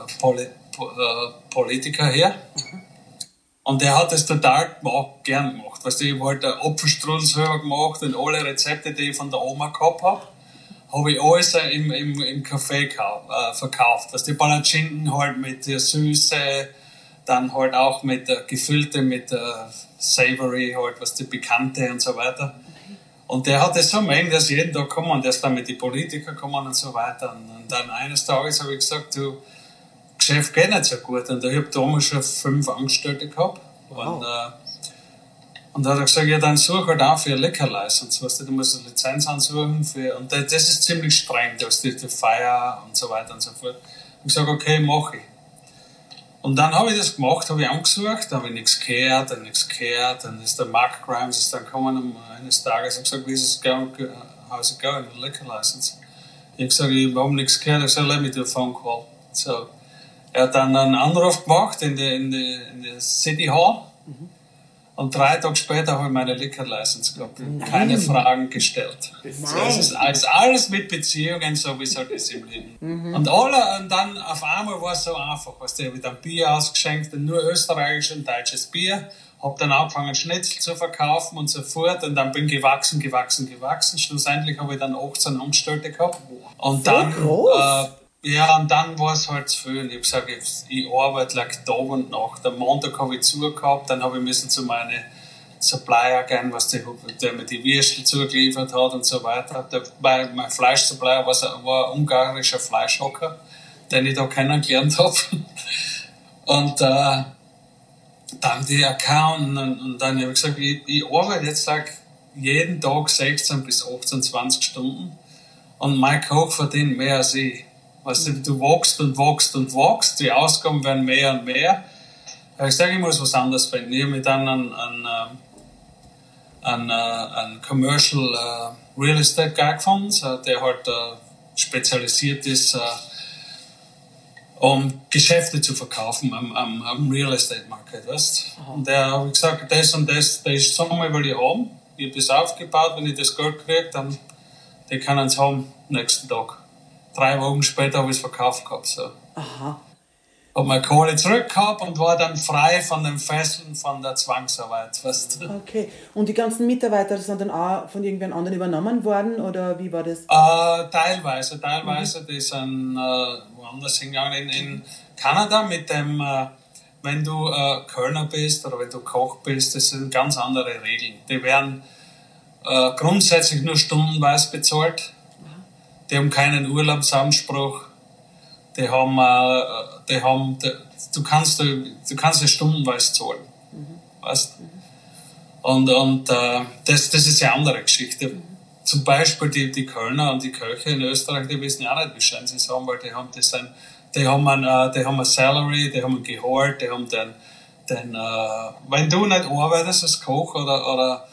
Politiker hier. Und der hat das total gern gemacht. Weißt du, ich habe halt Apfelstrudel selber gemacht und alle Rezepte, die ich von der Oma gehabt habe ich alles im Café verkauft. Weißt du, die Palatschinken halt mit der Süße, dann halt auch mit der Gefüllte, mit der Savory, halt, was die Bekannte und so weiter. Und der hat das so mengen, dass jeden Tag kommen, und der ist dann mit den Politikern gekommen und so weiter. Und dann eines Tages habe ich gesagt, du, Geschäft geht nicht so gut. Und ich habe damals schon 5 Angestellte gehabt. Wow. Und da hat er gesagt, ja, dann such halt auch für eine Liquor-License. Weißt du musst eine Lizenz ansuchen. Und das ist ziemlich streng, da ist die Feier und so weiter und so fort. Ich gesagt, okay, mache ich. Und dann habe ich das gemacht, habe ich angesucht, habe ich nichts gehört. Dann ist der Mark Grimes ist dann gekommen eines Tages und gesagt, wie ist es going, how's it going, the Liquor License? Ich habe gesagt, ich habe nichts gehört. Ich habe gesagt, let me do a phone call. So. Er hat dann einen Anruf gemacht in der City Hall. Und 3 Tage später habe ich meine Liquor License gehabt. Keine Fragen gestellt. Das ist alles mit Beziehungen, so wie es halt ist im Leben. Und dann auf einmal war es so einfach. Weißt du, ich habe dann Bier ausgeschenkt, nur österreichisches und deutsches Bier. Habe dann angefangen, Schnitzel zu verkaufen und so fort. Und dann bin ich gewachsen. Schlussendlich habe ich dann 18 Angestellte gehabt. Und dann, und dann war es halt zu viel. Ich habe gesagt, ich arbeite like Tag und Nacht. Am Montag habe ich zugehabt, dann habe ich müssen zu meinen Supplier gehen, der mir die Würstel zugeliefert hat und so weiter. Mein Fleischsupplier war ein ungarischer Fleischhocker, den ich da kennengelernt habe. Und dann die Account und dann habe ich gesagt, ich arbeite jetzt like jeden Tag 16 bis 18, 20 Stunden und mein Koch verdient mehr als ich. Weißt du wächst, die Ausgaben werden mehr und mehr. Ich sage, ich muss was anderes finden. Ich habe mich dann an Commercial Real Estate Guy gefunden, der halt spezialisiert ist, um Geschäfte zu verkaufen am Real Estate Market. Weißt? Und der habe ich gesagt, das und das Summe will ich haben. Ich habe das aufgebaut, wenn ich das Geld kriege, dann die können es haben nächsten Tag. 3 Wochen später habe ich es verkauft gehabt. So. Aha. Habe meine Kohle zurückgehabt und war dann frei von den Fesseln von der Zwangsarbeit. Weißt du? Okay. Und die ganzen Mitarbeiter sind dann auch von irgendwen anderen übernommen worden, oder wie war das? Teilweise. Die sind woanders hingegangen. In Kanada mit dem, wenn du Kölner bist oder wenn du Koch bist, das sind ganz andere Regeln. Die werden grundsätzlich nur stundenweise bezahlt. Die haben keinen Urlaubsanspruch. Du kannst ja stundenweise zahlen. Weißt? Und das ist eine andere Geschichte. Zum Beispiel die Kölner und die Köche in Österreich, die wissen ja auch nicht, wie schön sie es haben, weil die haben ein Salary, die haben ein Gehalt, die haben wenn du nicht arbeitest als Koch oder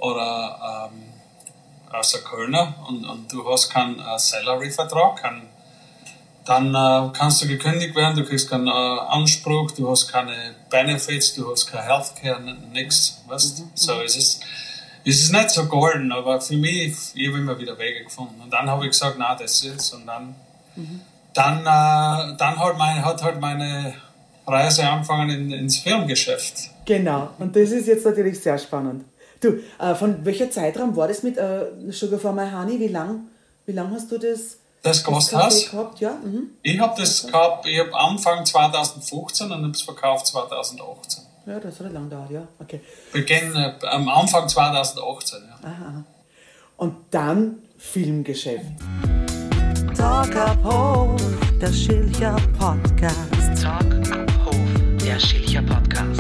als ein Kölner und du hast keinen Salary-Vertrag, dann kannst du gekündigt werden, du kriegst keinen Anspruch, du hast keine Benefits, du hast kein Healthcare, nichts. Weißt? So ist es nicht so golden, aber für mich, ich habe immer wieder Wege gefunden. Und dann habe ich gesagt, nein, das ist. Und dann hat halt meine Reise angefangen ins Filmgeschäft. Genau, und das ist jetzt natürlich sehr spannend. Du, von welcher Zeitraum war das mit Sugar for My Honey? Wie lang hast du das Gasthaus gehabt? Ja? Ich habe das gehabt, ich habe Anfang 2015 und habe es verkauft 2018. Ja, das hat lang gedauert, ja. Okay. Am Anfang 2018, ja. Aha. Und dann Filmgeschäft. Talk ab Hof, der Schilcher Podcast. Talk ab Hof, der Schilcher Podcast.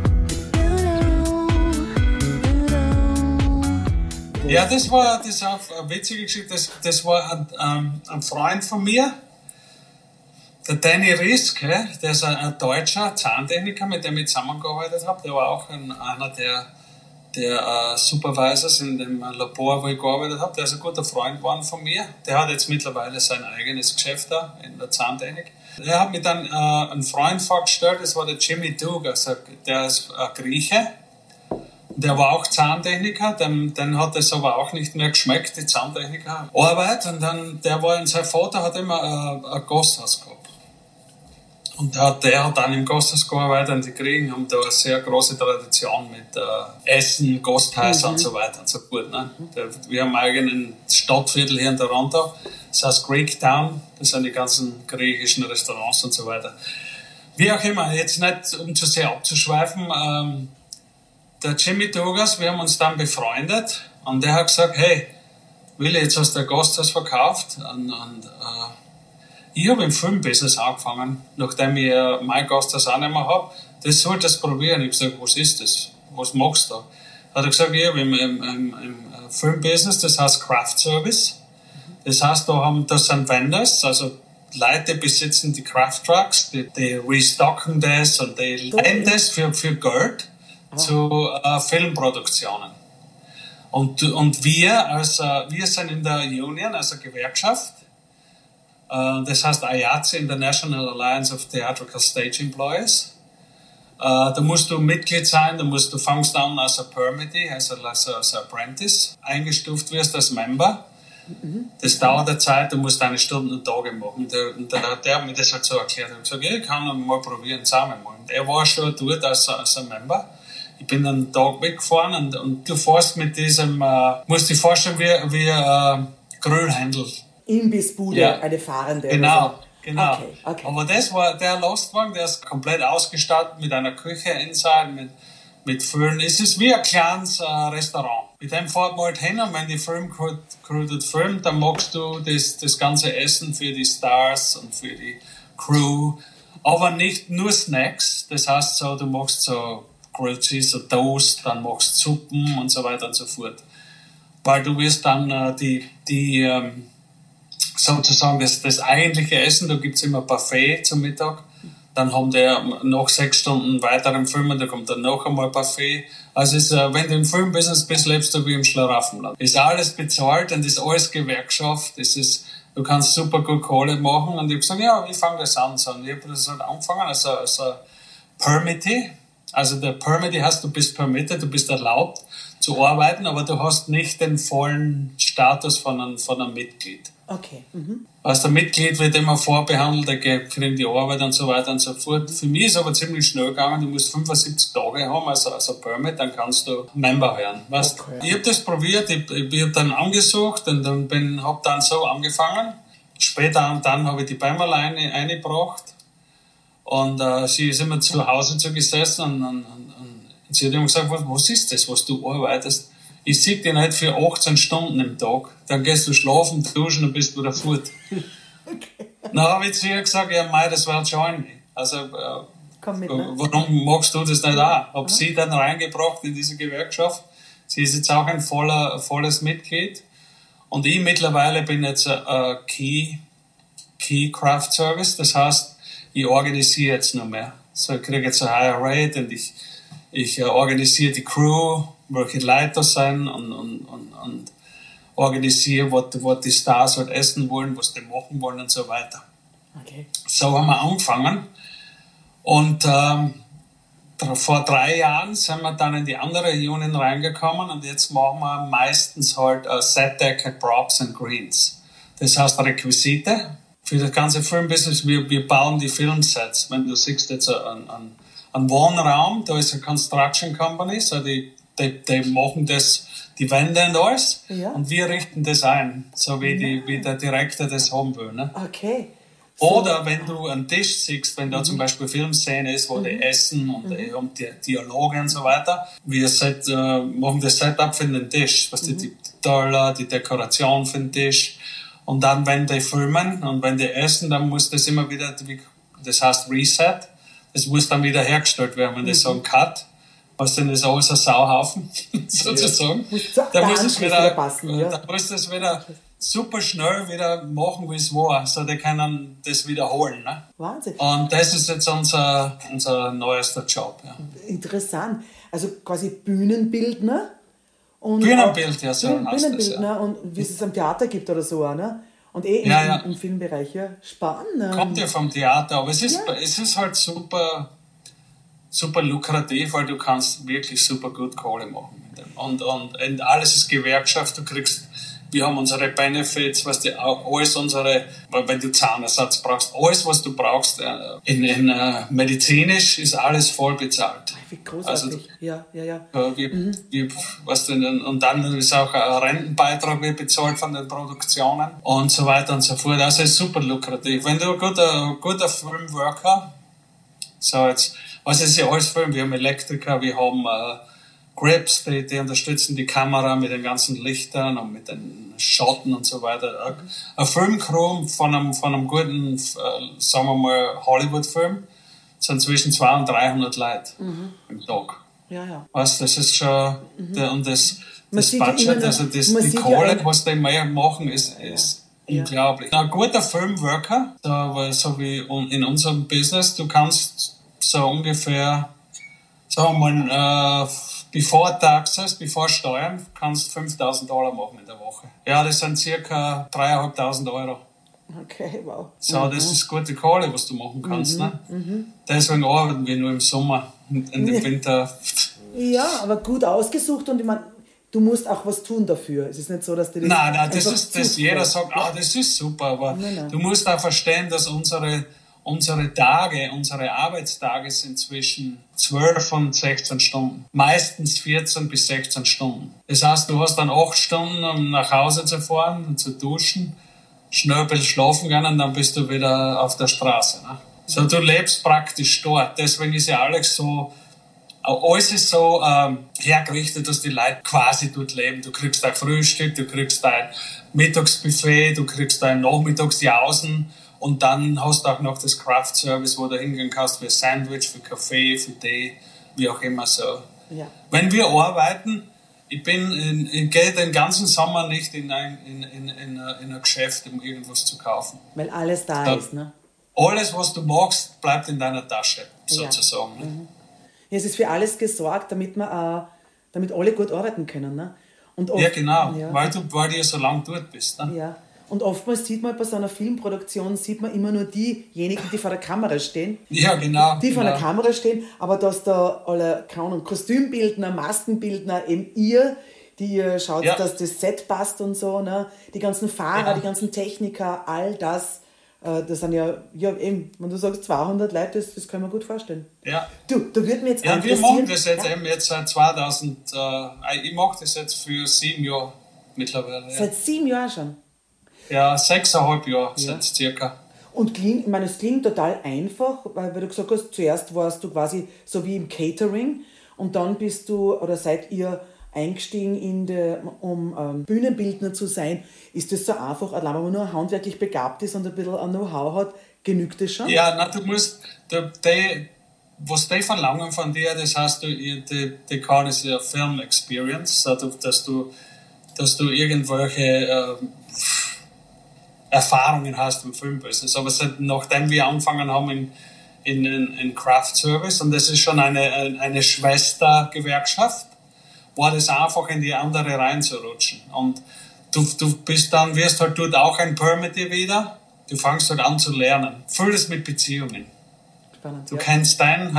Ja, das war eine witzige Geschichte. Das war ein Freund von mir, der Danny Rieske, der ist ein deutscher Zahntechniker, mit dem ich zusammengearbeitet habe. Der war auch einer der Supervisors in dem Labor, wo ich gearbeitet habe. Der ist ein guter Freund geworden von mir. Der hat jetzt mittlerweile sein eigenes Geschäft da in der Zahntechnik. Er hat mir dann einen Freund vorgestellt, das war der Jimmy Duke, also der ist ein Grieche. Der war auch Zahntechniker, den hat es aber auch nicht mehr geschmeckt, die Zahntechnikerarbeit. Und dann, sein Vater hat immer ein Gasthaus gehabt. Und der hat dann im Gasthaus gearbeitet und die Griechen haben da eine sehr große Tradition mit Essen, Gasthäusern und so weiter und so fort. Ne? Wir haben einen eigenen Stadtviertel hier in Toronto, das heißt Greek Town, das sind die ganzen griechischen Restaurants und so weiter. Wie auch immer, jetzt nicht, um zu sehr abzuschweifen, der Jimmy Douglas, wir haben uns dann befreundet und der hat gesagt, hey, Willi, jetzt hast du ein Gasthaus verkauft und ich habe im Filmbusiness angefangen, nachdem ich mein Gasthaus auch nicht mehr habe. Das solltest du probieren. Ich habe gesagt, was ist das? Was machst du? Hat er gesagt, ich habe im Filmbusiness, das heißt Craft Service. Das heißt, das sind Vendors, also Leute besitzen die Craft Trucks, die restocken das und die leihen das für Geld zu Filmproduktionen. Und wir sind in der Union, also Gewerkschaft. Das heißt IATSE, International Alliance of Theatrical Stage Employees. Da musst du Mitglied sein, du fängst an als ein Permittee, also als Apprentice, eingestuft wirst als Member. Das dauert eine Zeit, du musst deine Stunden und Tage machen. Der hat mir das halt so erklärt. Ich habe gesagt, ich kann mal probieren, zusammen machen. Er war schon dort als ein Member. Ich bin einen Tag weggefahren und du fährst mit diesem, musst dich vorstellen, wie Grillhändel. Imbissbude, ja. Eine fahrende. Genau. Okay. Aber das war der Lastwagen, der ist komplett ausgestattet mit einer Küche inside, mit Föhn. Es ist wie ein kleines Restaurant. Mit dem fährt man halt hin und wenn die Filmcrew filmt, dann machst du das ganze Essen für die Stars und für die Crew. Aber nicht nur Snacks. Das heißt so, du machst so Grilled Cheese, so Toast, dann machst du Suppen und so weiter und so fort. Weil du wirst dann sozusagen das eigentliche Essen, da gibt es immer Buffet zum Mittag, dann haben die nach 6 Stunden weiteren Filmen, da kommt dann noch einmal Buffet. Also wenn du im Filmbusiness bist, lebst du wie im Schlaraffenland. Ist alles bezahlt und ist alles Gewerkschaft, du kannst super gut Kohle machen und ich habe gesagt, ja, ich fange das an. Und ich habe das halt angefangen als ein Permittee. Also der Permittee heißt, du bist permitted, du bist erlaubt zu arbeiten, aber du hast nicht den vollen Status von einem Mitglied. Okay. Also der Mitglied wird immer vorbehandelt, der kriegt die Arbeit und so weiter und so fort. Für mich ist aber ziemlich schnell gegangen, du musst 75 Tage haben, also Permit, dann kannst du Member werden. Weißt? Okay. Ich habe das probiert, ich habe dann angesucht und habe dann so angefangen. Später dann habe ich die Pamela eingebracht und sie ist immer zu Hause gesessen und sie hat immer gesagt, was ist das, was du arbeitest? Ich sehe dich nicht für 18 Stunden im Tag. Dann gehst du schlafen, duschen und bist wieder fort. Okay. Dann habe ich zu ihr gesagt, ja, mei, das war join me. Also, komm mit, ne? Warum magst du das nicht auch? Habe sie dann reingebracht in diese Gewerkschaft. Sie ist jetzt auch ein volles Mitglied. Und ich mittlerweile bin jetzt ein Key Craft Service. Das heißt, ich organisiere jetzt noch mehr. So, ich kriege jetzt ein higher rate und ich organisiere die Crew, welche Leute sein und organisiere, was die Stars halt essen wollen, was die machen wollen und so weiter. Okay. So haben wir angefangen und vor 3 Jahren sind wir dann in die andere Union reingekommen und jetzt machen wir meistens halt Set Deck, Props und Greens. Das heißt Requisite für das ganze Filmbusiness. Wir bauen die Filmsets. Wenn du siehst jetzt einen Wohnraum, da ist eine Construction Company, so die machen das, die Wände und alles, ja. Und wir richten das ein, so wie der Direktor das haben will. Ne? Okay. So. Oder wenn du einen Tisch siehst, wenn da zum Beispiel Filmszene ist, wo die essen und die haben Dialoge und so weiter, wir machen das Setup für den Tisch, was die Teller, die Dekoration für den Tisch. Und dann, wenn die filmen und wenn die essen, dann muss das immer wieder, das heißt Reset, das muss dann wieder hergestellt werden, wenn die sagen Cut. Was denn ist alles ein Sauhaufen, sozusagen. Ja. Da muss es wieder passen, ja. Da muss das wieder super schnell wieder machen, wie es war. So, die können das wiederholen. Ne? Wahnsinn. Und das ist jetzt unser neuester Job. Ja. Interessant. Also quasi Bühnenbildner. Und Bühnenbild, ja, so Bühnenbildner das, ja. Und wie es am Theater gibt oder so, ne? Und im Filmbereich, ja. Spannend. Kommt ja vom Theater, aber es ist halt super super lukrativ, weil du kannst wirklich super gut Kohle machen mit dem. Und alles ist Gewerkschaft, wir haben unsere Benefits, alles unsere, wenn du Zahnersatz brauchst, alles, was du brauchst, medizinisch ist alles voll bezahlt. Wie großartig, ja. Und dann ist auch ein Rentenbeitrag wird bezahlt von den Produktionen und so weiter und so fort. Also ist super lukrativ. Wenn du ein guter Filmworker, so jetzt, was ist ja alles Film? Wir haben Elektriker, wir haben Grips, die unterstützen die Kamera mit den ganzen Lichtern und mit den Schatten und so weiter. Ein Filmcrew von einem guten, sagen wir mal, Hollywood-Film sind zwischen 200 und 300 Leute im Tag. Ja. Weißt, das ist schon, und das Budget, also die Kohle, was die machen, ist unglaublich. Ein guter Filmworker, so wie in unserem Business, du kannst so ungefähr, sagen wir mal, bevor Taxes, bevor Steuern, kannst $5.000 machen in der Woche. Ja, das sind circa 3.500 Euro. Okay, wow. So, das ist gute Kohle, was du machen kannst. Ne? Deswegen arbeiten wir nur im Sommer und im Winter. Ja, aber gut ausgesucht und ich meine, du musst auch was tun dafür. Es ist nicht so, dass du das. Nein, das ist das. Jeder sagt, das ist super, aber du musst auch verstehen, dass unsere Arbeitstage sind zwischen 12 und 16 Stunden. Meistens 14 bis 16 Stunden. Das heißt, du hast dann 8 Stunden, um nach Hause zu fahren und zu duschen, schnell ein bisschen schlafen gehen und dann bist du wieder auf der Straße. Ne? So, du lebst praktisch dort. Deswegen ist ja alles ist so hergerichtet, dass die Leute quasi dort leben. Du kriegst dein Frühstück, du kriegst dein Mittagsbuffet, du kriegst dein Nachmittagsjausen. Und dann hast du auch noch das Craft Service, wo du hingehen kannst für Sandwich, für Kaffee, für Tee, wie auch immer so. Ja. Wenn wir arbeiten, ich gehe den ganzen Sommer nicht in ein Geschäft, um irgendwas zu kaufen. Weil alles da ist, ne? Alles, was du magst, bleibt in deiner Tasche, sozusagen. Ja. Ne? Ja, es ist für alles gesorgt, damit alle gut arbeiten können, ne? Und oft, ja, genau, weil du ja so lange dort bist. Ne? Ja. Und oftmals sieht man bei so einer Filmproduktion immer nur diejenigen, die vor der Kamera stehen. Ja, genau. Die vor der Kamera stehen, aber dass da alle Kostümbildner, Maskenbildner, eben die schaut, dass das Set passt und so, ne? Die ganzen Fahrer, die ganzen Techniker, all das, das sind ja eben, wenn du sagst 200 Leute, das kann man gut vorstellen. Ja. Du würd mir jetzt wir machen das jetzt eben jetzt seit 2000, ich mache das jetzt für 7 Jahre mittlerweile. Seit 7 Jahren schon? Ja, 6,5 Jahre sind es circa. Und es klingt total einfach, weil du gesagt hast, zuerst warst du quasi so wie im Catering und dann seid ihr eingestiegen um Bühnenbildner zu sein. Ist das so einfach, wenn man nur handwerklich begabt ist und ein bisschen ein Know-how hat, genügt das schon? Ja, du musst, was die verlangen von dir, das heißt, die kann ist ja Film Experience, dass du irgendwelche Erfahrungen hast im Filmbusiness. Aber nachdem wir angefangen haben in Craft Service, und das ist schon eine Schwestergewerkschaft, war das einfach in die andere reinzurutschen. Und du wirst halt dort auch ein Permittee wieder. Du fängst halt an zu lernen. Vieles mit Beziehungen. Spannend, du kennst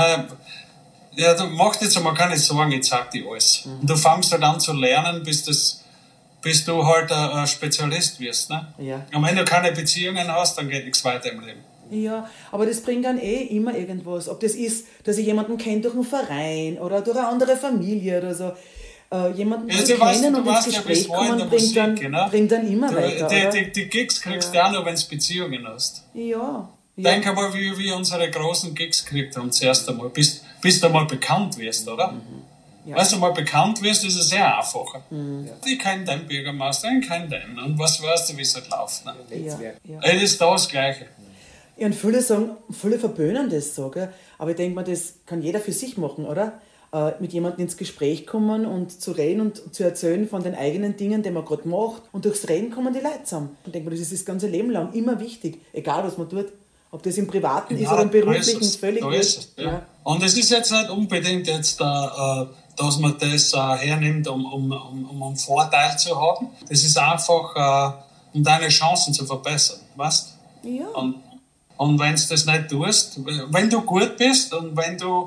du machst jetzt einmal keine Sorgen, ich sag dir alles. Und du fängst halt an zu lernen, bis du halt ein Spezialist wirst. Ne? Ja. Und wenn du keine Beziehungen hast, dann geht nichts weiter im Leben. Ja, aber das bringt dann immer irgendwas. Ob das ist, dass ich jemanden kenne durch einen Verein oder durch eine andere Familie oder so. Jemanden zu kennen und ins Gespräch kommen, bringt dann immer weiter. Die Gigs kriegst du auch nur, wenn du Beziehungen hast. Ja. Denk einmal, wie wir unsere großen Gigs gekriegt haben zuerst einmal, bis du mal bekannt wirst, oder? Ja. Weißt du, mal bekannt wirst, ist es sehr einfacher. Ich kenne den Bürgermeister, ich kenne den. Und was weißt du, wie es halt läuft. Ne? Ja. Es ist das Gleiche. Ja, und viele verböhnen das so, gell? Aber ich denke mal, das kann jeder für sich machen, oder? Mit jemandem ins Gespräch kommen und zu reden und zu erzählen von den eigenen Dingen, die man gerade macht. Und durchs Reden kommen die Leute zusammen. Ich denke mal, das ist das ganze Leben lang immer wichtig, egal was man tut. Ob das im Privaten ist oder im Beruflichen, ist völlig wurscht. Ja. Und es ist jetzt nicht unbedingt jetzt, dass man das hernimmt, um einen Vorteil zu haben. Das ist einfach, um deine Chancen zu verbessern, weißt? Ja. Und wenn du das nicht tust, wenn du gut bist und wenn du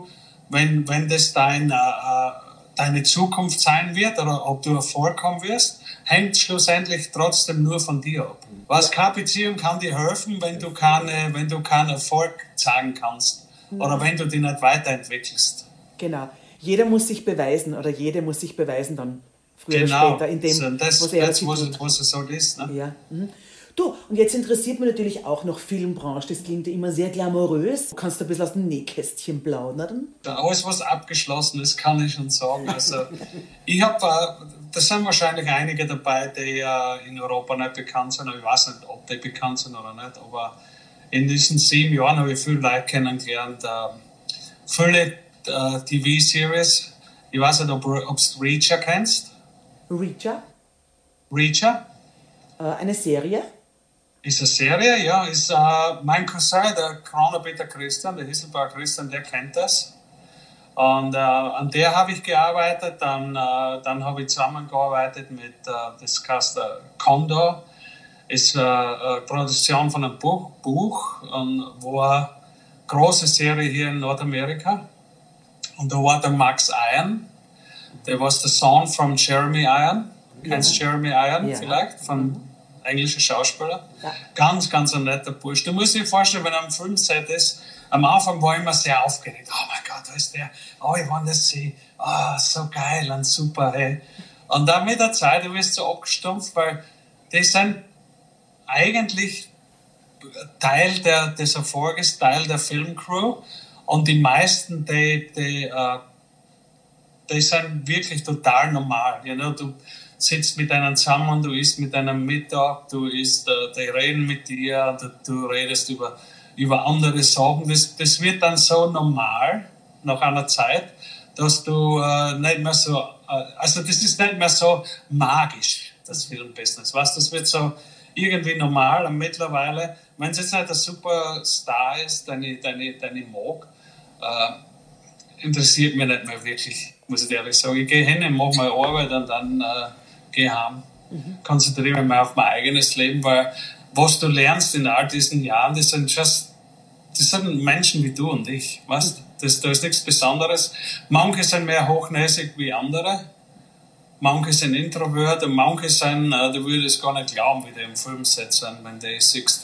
wenn das deine Zukunft sein wird oder ob du Erfolg haben wirst, hängt schlussendlich trotzdem nur von dir ab. Keine Beziehung kann dir helfen, wenn du keinen Erfolg zeigen kannst oder wenn du dich nicht weiterentwickelst. Genau. Jeder muss sich beweisen oder jede muss sich beweisen dann früher Genau. oder später, in dem, was es so ist. Ne? Ja. Du, und jetzt interessiert mich natürlich auch noch Filmbranche. Das klingt ja immer sehr glamourös. Du kannst ein bisschen aus dem Nähkästchen plaudern. Alles, was abgeschlossen ist, kann ich schon sagen. Also, da sind wahrscheinlich einige dabei, die in Europa nicht bekannt sind. Ich weiß nicht, ob die bekannt sind oder nicht. Aber in diesen 7 Jahren habe ich viele Leute kennengelernt. Viele TV-Series. Ich weiß nicht, ob du Reacher kennst. Reacher? Eine Serie? Ist eine Serie, ja. Ist mein Cousin, der Kronebitter Christian, der Hisselbauer Christian, der kennt das. Und an der habe ich gearbeitet. Dann habe ich zusammengearbeitet mit, das heißt Condor. Ist eine Produktion von einem Buch wo eine große Serie hier in Nordamerika. Und da war der Max Iron, der war der Sohn von Jeremy Iron. Kennst Jeremy Iron vielleicht? Von englischen Schauspieler. Ja. Ganz, ganz ein netter Bursch. Du musst dir vorstellen, wenn er am Filmset ist, am Anfang war ich immer sehr aufgeregt. Oh mein Gott, da ist der. Oh, ich wollte das sehen. Oh, so geil und super, hey. Und dann mit der Zeit, du wirst so abgestumpft, weil die sind eigentlich Teil des Erfolges, Teil der Filmcrew. Und die meisten, die sind wirklich total normal. You know? Du sitzt mit einem zusammen, du isst mit einem Mittag, die reden mit dir, du redest über andere Sachen. Das wird dann so normal nach einer Zeit, dass du nicht mehr so, also das ist nicht mehr so magisch, das Filmbusiness. Weißt, das wird so irgendwie normal und mittlerweile, wenn es jetzt nicht ein Superstar ist, den ich mag, interessiert mich nicht mehr wirklich, muss ich ehrlich sagen. Ich gehe hin, ich mache meine Arbeit und dann gehe heim. Konzentriere mich mal auf mein eigenes Leben, weil was du lernst in all diesen Jahren, das sind Menschen wie du und ich. Weißt? Da ist nichts Besonderes. Manche sind mehr hochnäsig wie andere. Manche sind introvert und manche sind, du würdest gar nicht glauben, wie die im Film sitzen, wenn du siehst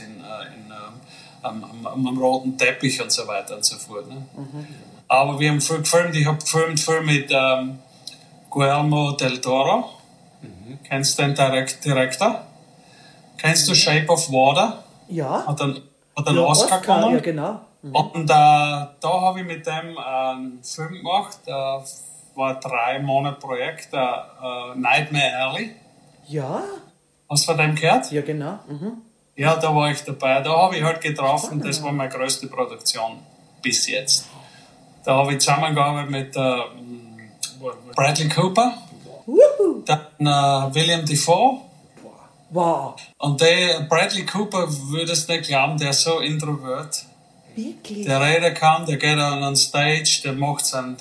am roten Teppich und so weiter und so fort. Ne? Aber wir haben viel gefilmt. Ich habe gefilmt viel mit Guillermo del Toro. Kennst du den Director? Kennst du Shape of Water? Ja. Hat einen Oscar gewonnen. Ja, genau. Und da habe ich mit dem einen Film gemacht. War ein 3 Monate Projekt, Nightmare Alley. Ja. Hast du von dem gehört? Ja, genau. Ja, da war ich dabei. Da habe ich halt getroffen, das war meine größte Produktion bis jetzt. Da habe ich zusammengearbeitet mit Bradley Cooper, dann William Dafoe. Wow. Und der Bradley Cooper, würdest nicht glauben, der ist so introvert. Wirklich? Der redet kaum, der geht on Stage, der macht sein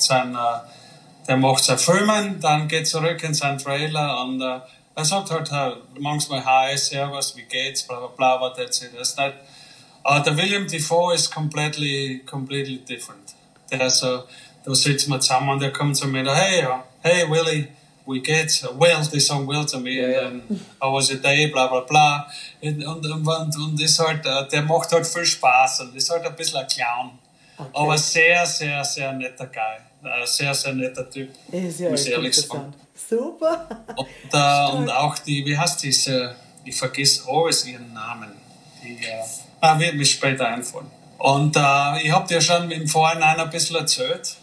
Filmen, dann geht zurück in seinen Trailer und er sagt halt manchmal Hi, Servus, wie geht's, bla bla bla, aber that's it. Das ist nicht. Der William Dafoe ist completely different. Der ist so, da sitzen wir zusammen und der kommt zu mir, hey Willie, wie geht's? Will, die sagen Will zu mir, how was your day, bla bla bla. Und ist halt, der macht halt viel Spaß und ist halt ein bisschen ein Clown. Okay. Aber sehr, sehr, sehr netter Guy. Sehr, sehr netter Typ, ist ja muss ich ehrlich sagen. Super. Und auch die, wie heißt diese, ich vergesse alles ihren Namen. Die wird mir später einfallen. Und ich habe dir schon im Vorhinein ein bisschen erzählt,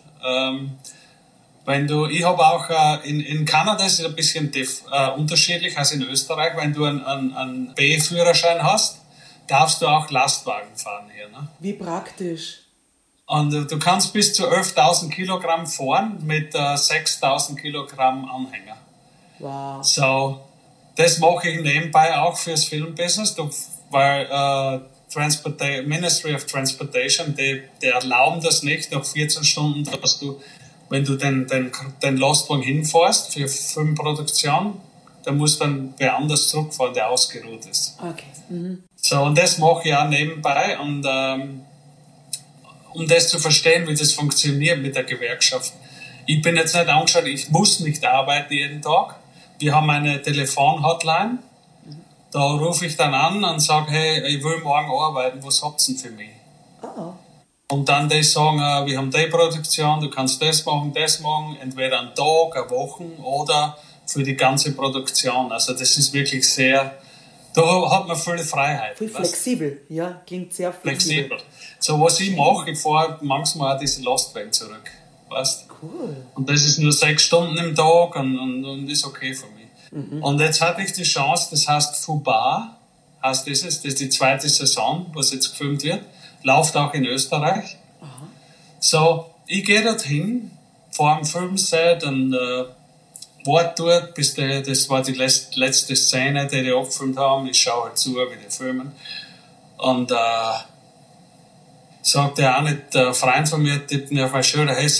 ich habe auch in Kanada ist es ein bisschen unterschiedlich als in Österreich. Wenn du einen B-Führerschein hast, darfst du auch Lastwagen fahren hier. Ne? Wie praktisch. Und du kannst bis zu 11.000 Kilogramm fahren mit 6.000 Kilogramm Anhänger. Wow. So, das mache ich nebenbei auch fürs Filmbusiness, weil Ministry of Transportation, die erlauben das nicht nach 14 Stunden, dass du, wenn du den Lastwagen hinfährst für Filmproduktion, dann muss dann wer anders zurückfahren, der ausgeruht ist. Okay. Mhm. So, und das mache ich auch nebenbei um das zu verstehen, wie das funktioniert mit der Gewerkschaft. Ich bin jetzt nicht angeschaut, ich muss nicht arbeiten jeden Tag. Wir haben eine Telefon-Hotline. Da rufe ich dann an und sage, hey, ich will morgen arbeiten, was habt ihr denn für mich? Oh. Und dann die sagen, wir haben die Produktion, du kannst das machen, entweder einen Tag, eine Woche oder für die ganze Produktion. Also das ist wirklich sehr, da hat man viele Freiheit. Viel flexibel, ja, klingt sehr flexibel. So was ich mache, ich fahre manchmal auch diese Lastwagen zurück. Weißt? Cool. Und das ist nur 6 Stunden im Tag und ist okay für mich. Und jetzt hatte ich die Chance, das heißt Fubar, das ist die zweite Saison, was jetzt gefilmt wird, läuft auch in Österreich. Aha. So, ich gehe dorthin, vor dem Filmset und warte dort, bis das war die letzte Szene, die abgefilmt haben. Ich schaue halt zu, wie die filmen. Und sagt der eine Freund von mir, tippt mir auf meine Schulter, hey,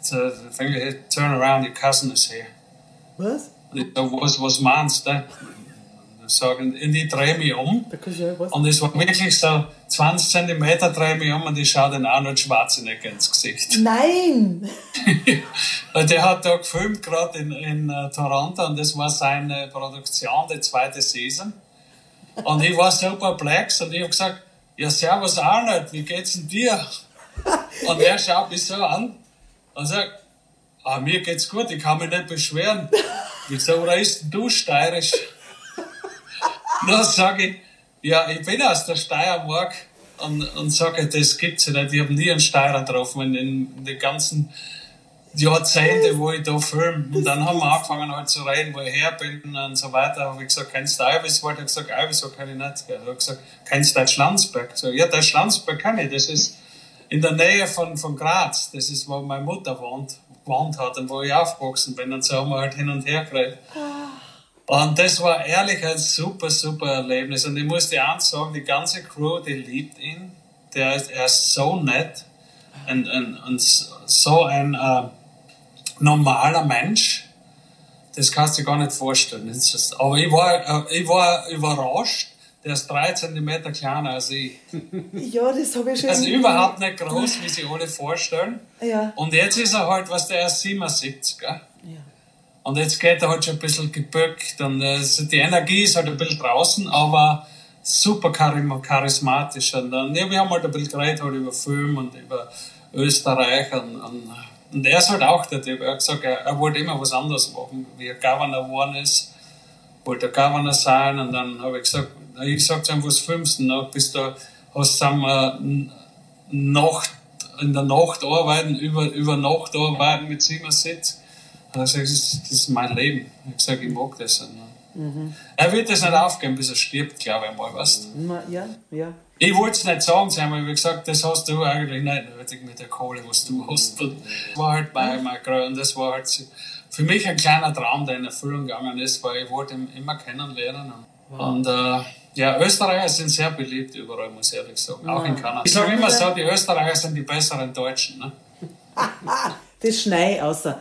turn around, your cousin is here. Was? Und ich sage, was meinst du? Und ich drehe mich um. Und es war wirklich so 20 Zentimeter, drehe mich um und ich schaue den Arnold Schwarzenegger ins Gesicht. Nein! Der hat da gefilmt, gerade in Toronto, und das war seine Produktion, die zweite Season. Und ich war so perplex und ich habe gesagt, ja, servus Arnold, wie geht's denn dir? Und er schaut mich so an und sagt, mir geht's gut, ich kann mich nicht beschweren. Wieso reist du steirisch? Dann sage ich, ja, ich bin aus der Steiermark und sage, das gibt's ja nicht. Ich habe nie einen Steirer getroffen in den ganzen Jahrzehnten, wo ich da filme. Und dann haben wir angefangen halt zu reden, wo ich her bin und so weiter. Habe ich gesagt, kennst du Eiviswald? Er hat gesagt, Eiviswald kann ich nicht. Er hat gesagt, kennst du Deutschlandsberg? So, ja, Deutschlandsberg kann ich. Das ist in der Nähe von Graz. Das ist, wo meine Mutter gewohnt hat und wo ich aufgewachsen bin. Und so haben wir halt hin und her geredet. Und das war ehrlich ein super, super Erlebnis. Und ich muss dir eins sagen, die ganze Crew, die liebt ihn. Er ist so nett und so ein normaler Mensch. Das kannst du dir gar nicht vorstellen. Aber ich war überrascht. Der ist 3 Zentimeter kleiner als ich. Ja, das habe ich schon. Also überhaupt nicht groß, wie sich alle vorstellen. Ja. Und jetzt ist er halt, der ist 77, gell? Ja. Und jetzt geht er halt schon ein bisschen gebückt und die Energie ist halt ein bisschen draußen, aber super charismatisch. Und wir haben halt ein bisschen geredet halt über Film und über Österreich und er ist halt auch der Typ. Er hat gesagt, er wollte immer was anderes machen. Wie er Governor geworden ist, wollte er Governor sein, und dann habe ich gesagt zu ihm, was filmst du noch? Bis du hast in der Nacht arbeiten, über Nacht arbeiten mit 77. Und er hat gesagt, das ist mein Leben. Ich habe gesagt, ich mag das. Er wird das nicht aufgeben, bis er stirbt, glaube ich mal, weißt du? Ja. Ich wollte es nicht sagen, aber ich habe gesagt, das hast du eigentlich nicht nötig mit der Kohle, was du hast. Und das war halt bei mir, und das war halt für mich ein kleiner Traum, der in Erfüllung gegangen ist, weil ich wollte ihn immer kennenlernen. Und Österreicher sind sehr beliebt überall, muss ich ehrlich sagen, auch in Kanada. Ich sage immer so, die Österreicher sind die besseren Deutschen. Ne? Das Schnei außer.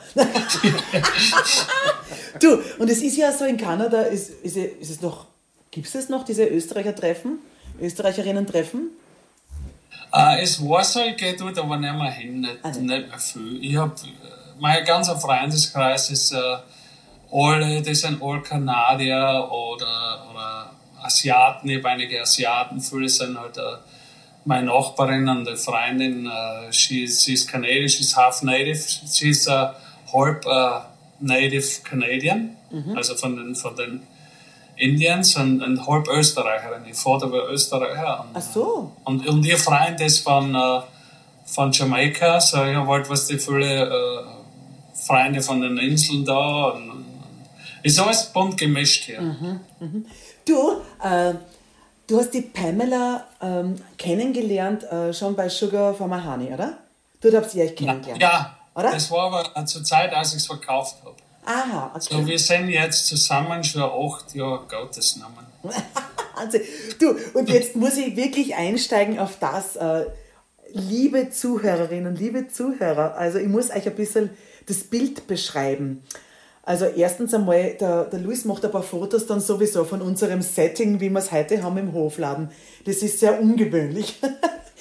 Du, und es ist ja so, in Kanada, ist es noch, gibt es noch diese Österreicherinnen-Treffen? Es war so, ich gehe dort aber nicht mehr hin, nicht mehr viel. Ich habe, mein ganzer Freundeskreis ist die sind all Kanadier oder Asiaten, ich habe einige Asiaten, viele sind halt meine Nachbarin und die Freundin, she's Canadian, she's half native, she's halb native Canadian, also von den Indians und halb Österreicherin. Ihr Vater war Österreicher. Ach so. Und ihr Freund ist von Jamaika, so ich habe halt die viele Freunde von den Inseln da. Und ist alles bunt gemischt hier. Du hast die Pamela kennengelernt schon bei Sugar for My Honey, oder? Dort habt ihr euch kennengelernt. Ja, oder? Das war aber zur Zeit, als ich es verkauft habe. Aha, okay. So, wir sind jetzt zusammen schon 8 Jahre, Gottes Namen. Also, du, und jetzt muss ich wirklich einsteigen auf das, liebe Zuhörerinnen, liebe Zuhörer, also ich muss euch ein bisschen das Bild beschreiben. Also erstens einmal, der Luis macht ein paar Fotos dann sowieso von unserem Setting, wie wir es heute haben im Hofladen. Das ist sehr ungewöhnlich.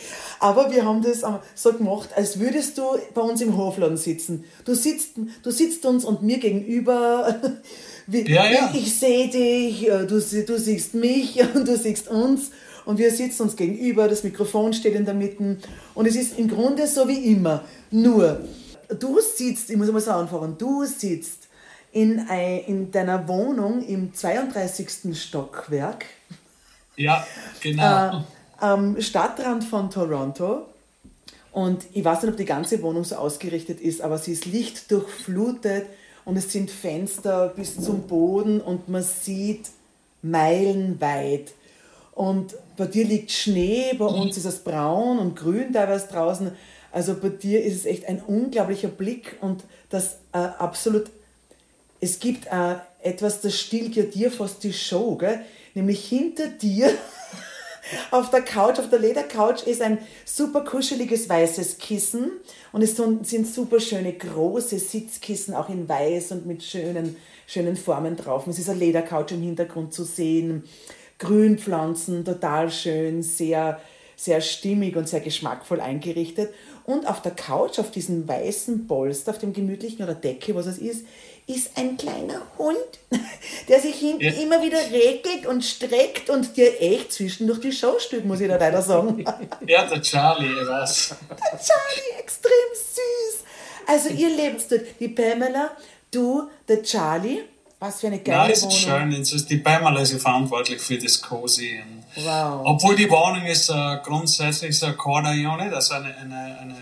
Aber wir haben das so gemacht, als würdest du bei uns im Hofladen sitzen. Du sitzt uns und mir gegenüber. Ich sehe dich, du siehst mich und du siehst uns. Und wir sitzen uns gegenüber, das Mikrofon steht in der Mitte. Und es ist im Grunde so wie immer. Nur, du sitzt, ich muss mal so anfangen, du sitzt in deiner Wohnung im 32. Stockwerk. Ja, genau. Am Stadtrand von Toronto. Und ich weiß nicht, ob die ganze Wohnung so ausgerichtet ist, aber sie ist lichtdurchflutet und es sind Fenster bis zum Boden und man sieht meilenweit. Und bei dir liegt Schnee, bei uns ist es braun und grün teilweise draußen. Also bei dir ist es echt ein unglaublicher Blick und das absolut, es gibt etwas, das stiehlt ja dir fast die Show, gell? Nämlich hinter dir auf der Couch, auf der Ledercouch ist ein super kuscheliges weißes Kissen und es sind super schöne große Sitzkissen, auch in weiß und mit schönen Formen drauf. Es ist eine Ledercouch im Hintergrund zu sehen, Grünpflanzen, total schön, sehr, sehr stimmig und sehr geschmackvoll eingerichtet. Und auf der Couch, auf diesem weißen Polster, auf dem gemütlichen oder Decke, was es ist ein kleiner Hund, der sich hinten immer wieder regelt und streckt und dir echt zwischendurch die Show stülpt, muss ich da leider sagen. Ja, der Charlie, was? Der Charlie, extrem süß. Also ihr lebt dort, die Pamela, du, der Charlie, was für eine geile Wohnung. Nein, es ist schön. Die Pamela ist verantwortlich für das Cozy. Wow. Obwohl die Wohnung ist grundsätzlich so eine Corner Unit, also eine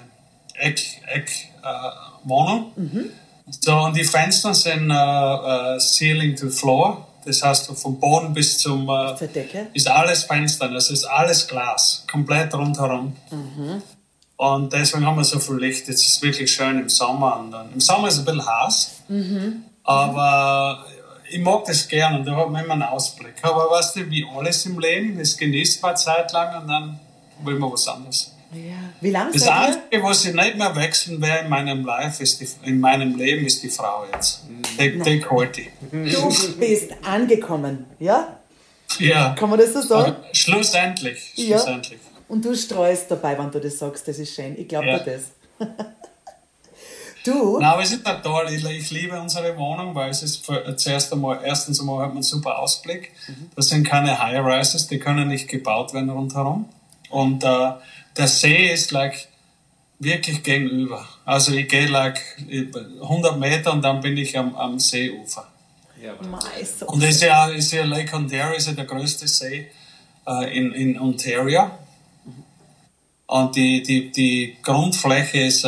Eck-Wohnung. So, und die Fenster sind Ceiling to Floor. Das heißt, vom Boden bis zum Decke ist alles Fenster. Das ist alles Glas, komplett rundherum. Und deswegen haben wir so viel Licht. Jetzt ist es wirklich schön im Sommer. Und dann, im Sommer ist es ein bisschen heiß. Aber ich mag das gerne und da hat man immer einen Ausblick. Aber weißt du, wie alles im Leben, das genießt man eine Zeit lang und dann will man was anderes. Ja. Wie lange das Einzige, was ich nicht mehr wechseln werde in meinem Leben, ist die Frau jetzt. Die halte ich. Du bist angekommen, ja? Ja. Kann man das so sagen? Schlussendlich. Ja. Und du streust dabei, wenn du das sagst, das ist schön. Ich glaube dir das. Du? Nein, aber es ist nicht toll. Ich liebe unsere Wohnung, weil es ist erstens einmal hat man einen super Ausblick. Das sind keine High-Rises, die können nicht gebaut werden rundherum. Und der See ist wirklich gegenüber. Also ich gehe 100 Meter und dann bin ich am Seeufer. Ja, und ist ja Lake Ontario, ist ja der größte See in Ontario. Und die Grundfläche ist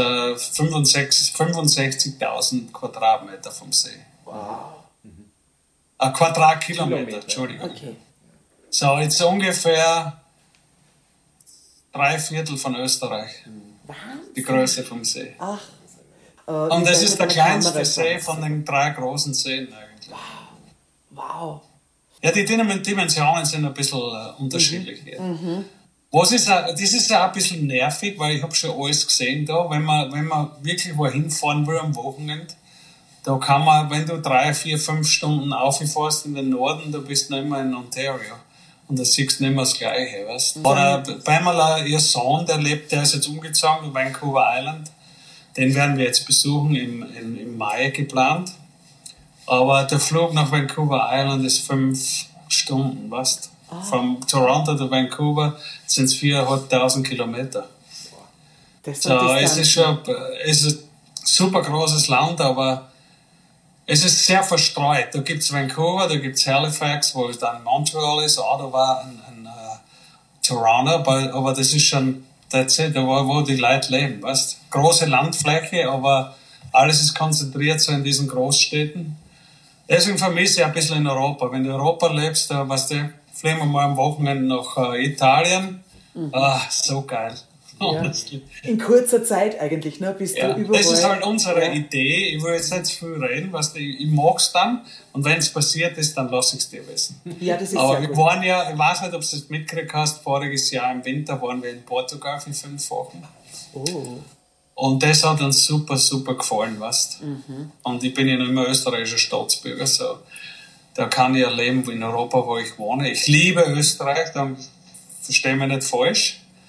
65.000 Quadratmeter vom See. Wow. Quadratkilometer, Entschuldigung. Okay. So, jetzt ungefähr 3/4 von Österreich. Wahnsinn. Die Größe vom See. Ach. Und das ist der kleinste See von den 3 großen Seen eigentlich. Wow. Ja, die Dimensionen sind ein bisschen unterschiedlich hier. Das ist ja ein bisschen nervig, weil ich habe schon alles gesehen da. Wenn man wirklich wohin fahren will am Wochenende, da kann man, wenn du 3, 4, 5 Stunden aufgefährst in den Norden, da bist du nicht mehr in Ontario. Und da siehst du nicht mehr das Gleiche, weißt du. Oder Pamela, ihr Sohn, der ist jetzt umgezogen in Vancouver Island. Den werden wir jetzt besuchen, im Mai geplant. Aber der Flug nach Vancouver Island ist 5 Stunden, weißt du. Von Toronto to Vancouver sind es 4.500 Kilometer. So, es ist ein super großes Land, aber es ist sehr verstreut. Da gibt es Vancouver, da gibt es Halifax, wo es dann Montreal ist, Ottawa und Toronto, aber das ist schon that's it, wo die Leute leben, weißt? Große Landfläche, aber alles ist konzentriert so in diesen Großstädten. Deswegen vermisse ich ein bisschen in Europa. Wenn du in Europa lebst, weißt du, fliegen wir mal am Wochenende nach Italien. So geil. Ja. In kurzer Zeit eigentlich, ne? Bist du überall. Das ist halt unsere Idee. Ich will jetzt nicht zu viel reden, weißt du, ich mag es dann. Und wenn es passiert ist, dann lasse ich es dir wissen. Ja, das ist aber sehr wir gut. waren ja, ich weiß nicht, ob du es mitgekriegt hast, voriges Jahr im Winter waren wir in Portugal für 5 Wochen. Oh. Und das hat uns super, super gefallen, weißt du. Und ich bin ja nicht mehr österreichischer Staatsbürger, so da kann ich ja leben in Europa, wo ich wohne. Ich liebe Österreich, dann verstehe mich nicht falsch.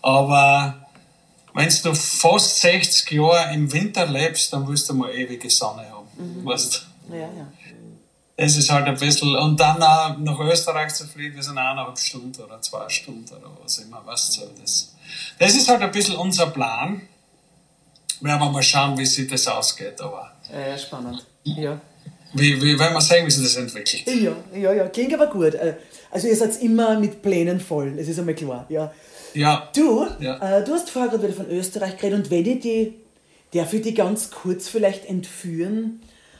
Aber wenn du fast 60 Jahre im Winter lebst, dann willst du mal ewige Sonne haben. Weißt du? Ja. Das ist halt ein bisschen, und dann auch nach Österreich zu fliegen, das sind 1,5 Stunden oder 2 Stunden oder was immer, weißt du. Das ist halt ein bisschen unser Plan. Werden wir mal schauen, wie sich das ausgeht, aber. Ja, spannend. Ja. Wie werden wir sehen, wie sich das entwickelt? Ja, klingt aber gut. Also ihr seid immer mit Plänen voll, das ist einmal klar. Ja. Du hast vorher gerade wieder von Österreich geredet und wenn ich darf ich die ganz kurz vielleicht entführen,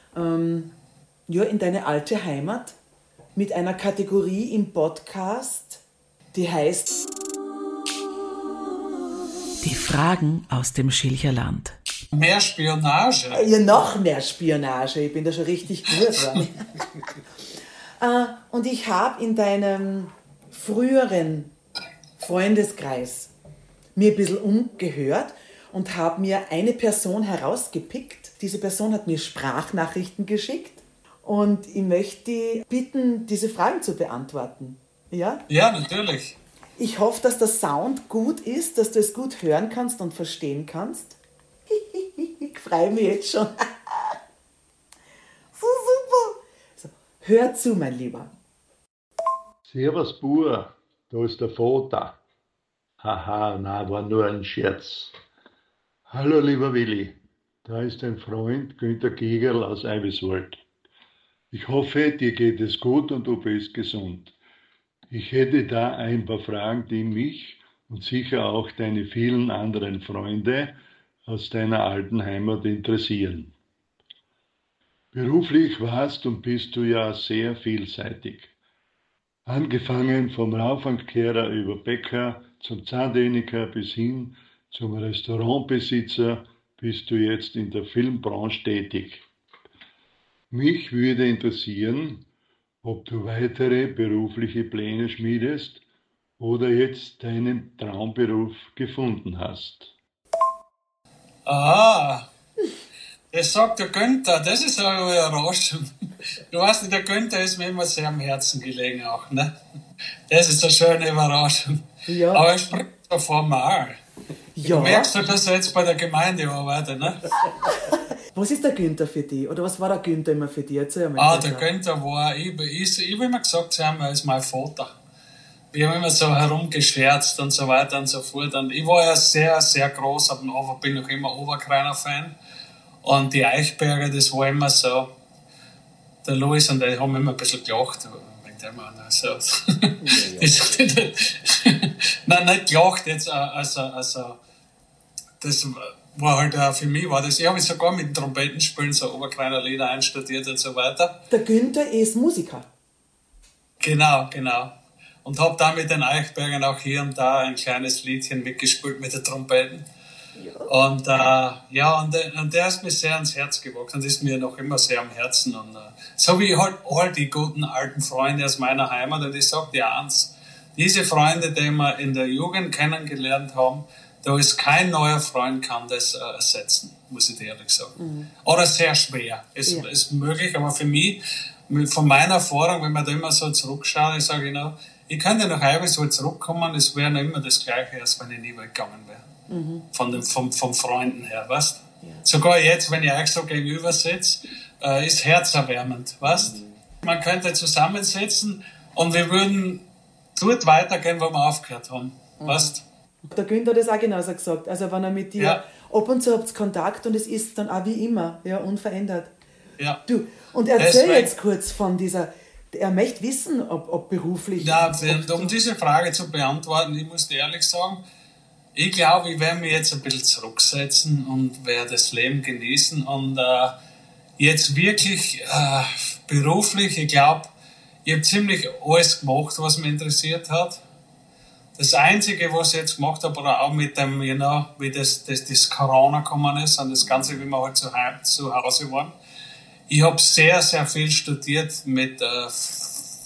in deine alte Heimat mit einer Kategorie im Podcast, die heißt Die Fragen aus dem Schilcherland. Mehr Spionage? Ja, noch mehr Spionage. Ich bin da schon richtig gut. Und ich habe in deinem früheren Freundeskreis mir ein bisschen umgehört und habe mir eine Person herausgepickt. Diese Person hat mir Sprachnachrichten geschickt und ich möchte dich bitten, diese Fragen zu beantworten. Ja? Ja, natürlich. Ich hoffe, dass der Sound gut ist, dass du es gut hören kannst und verstehen kannst. Ich freue mich jetzt schon. So super. So, hör zu, mein Lieber. Servus, Bur, da ist der Vater. Haha, na, war nur ein Scherz. Hallo, lieber Willi, da ist dein Freund Günther Gegerl aus Eibiswald. Ich hoffe, dir geht es gut und du bist gesund. Ich hätte da ein paar Fragen, die mich und sicher auch deine vielen anderen Freunde aus deiner alten Heimat interessieren. Beruflich warst und bist du ja sehr vielseitig. Angefangen vom Raufankehrer über Bäcker zum Zahntechniker bis hin zum Restaurantbesitzer bist du jetzt in der Filmbranche tätig. Mich würde interessieren, ob du weitere berufliche Pläne schmiedest oder jetzt deinen Traumberuf gefunden hast. Das sagt der Günther, das ist eine Überraschung. Du weißt nicht, der Günther ist mir immer sehr am Herzen gelegen auch, ne? Das ist eine schöne Überraschung. Ja. Aber er spricht so formal. Ja. Du merkst doch, dass er jetzt bei der Gemeinde arbeitet, ne? Was ist der Günther für dich? Oder was war der Günther immer für dich? Erzähl mal. Der Günther war, ich habe immer gesagt zu ihm, er ist mein Vater. Wir haben immer so herumgescherzt und so weiter und so fort. Und ich war ja sehr, sehr groß, aber bin noch immer Oberkreiner-Fan. Und die Eichberger, das war immer so, der Louis und die haben immer ein bisschen gelacht. Wegen dem so. Nein, nicht gelacht jetzt, also das war halt für mich, ich habe sogar mit dem Trompetenspielen so Oberkreiner Lieder einstudiert und so weiter. Der Günther ist Musiker. Genau. Und habe da mit den Eichbergern auch hier und da ein kleines Liedchen mitgespielt mit der Trompeten. Ja. Und der ist mir sehr ans Herz gewachsen und ist mir noch immer sehr am Herzen. Und so wie halt all die guten alten Freunde aus meiner Heimat. Und ich sage dir eins, diese Freunde, die wir in der Jugend kennengelernt haben, da ist kein neuer Freund kann das ersetzen, muss ich dir ehrlich sagen. Oder sehr schwer. Ist möglich, aber für mich, von meiner Erfahrung, wenn man da immer so zurückschaut, ich sage genau, ich könnte nach Eibiswald zurückkommen, es wäre noch immer das Gleiche, als wenn ich nie weggegangen wäre. Vom Freunden her, weißt du? Ja. Sogar jetzt, wenn ich euch so gegenüber sitze, ist herzerwärmend, weißt du? Man könnte zusammensitzen und wir würden dort weitergehen, wo wir aufgehört haben, weißt du? Der Günther hat das auch genauso gesagt. Also wenn er mit dir ab und zu habt Kontakt und es ist dann auch wie immer, unverändert. Ja. Du, und erzähl jetzt kurz von dieser, er möchte wissen, ob beruflich... Ja, um diese Frage zu beantworten, ich muss dir ehrlich sagen, ich glaube, ich werde mich jetzt ein bisschen zurücksetzen und werde das Leben genießen und jetzt wirklich beruflich, ich glaube, ich habe ziemlich alles gemacht, was mich interessiert hat. Das Einzige, was ich jetzt gemacht habe, oder auch mit dem, wie das Corona gekommen ist und das Ganze, wie wir halt zu Hause waren. Ich habe sehr, sehr viel studiert mit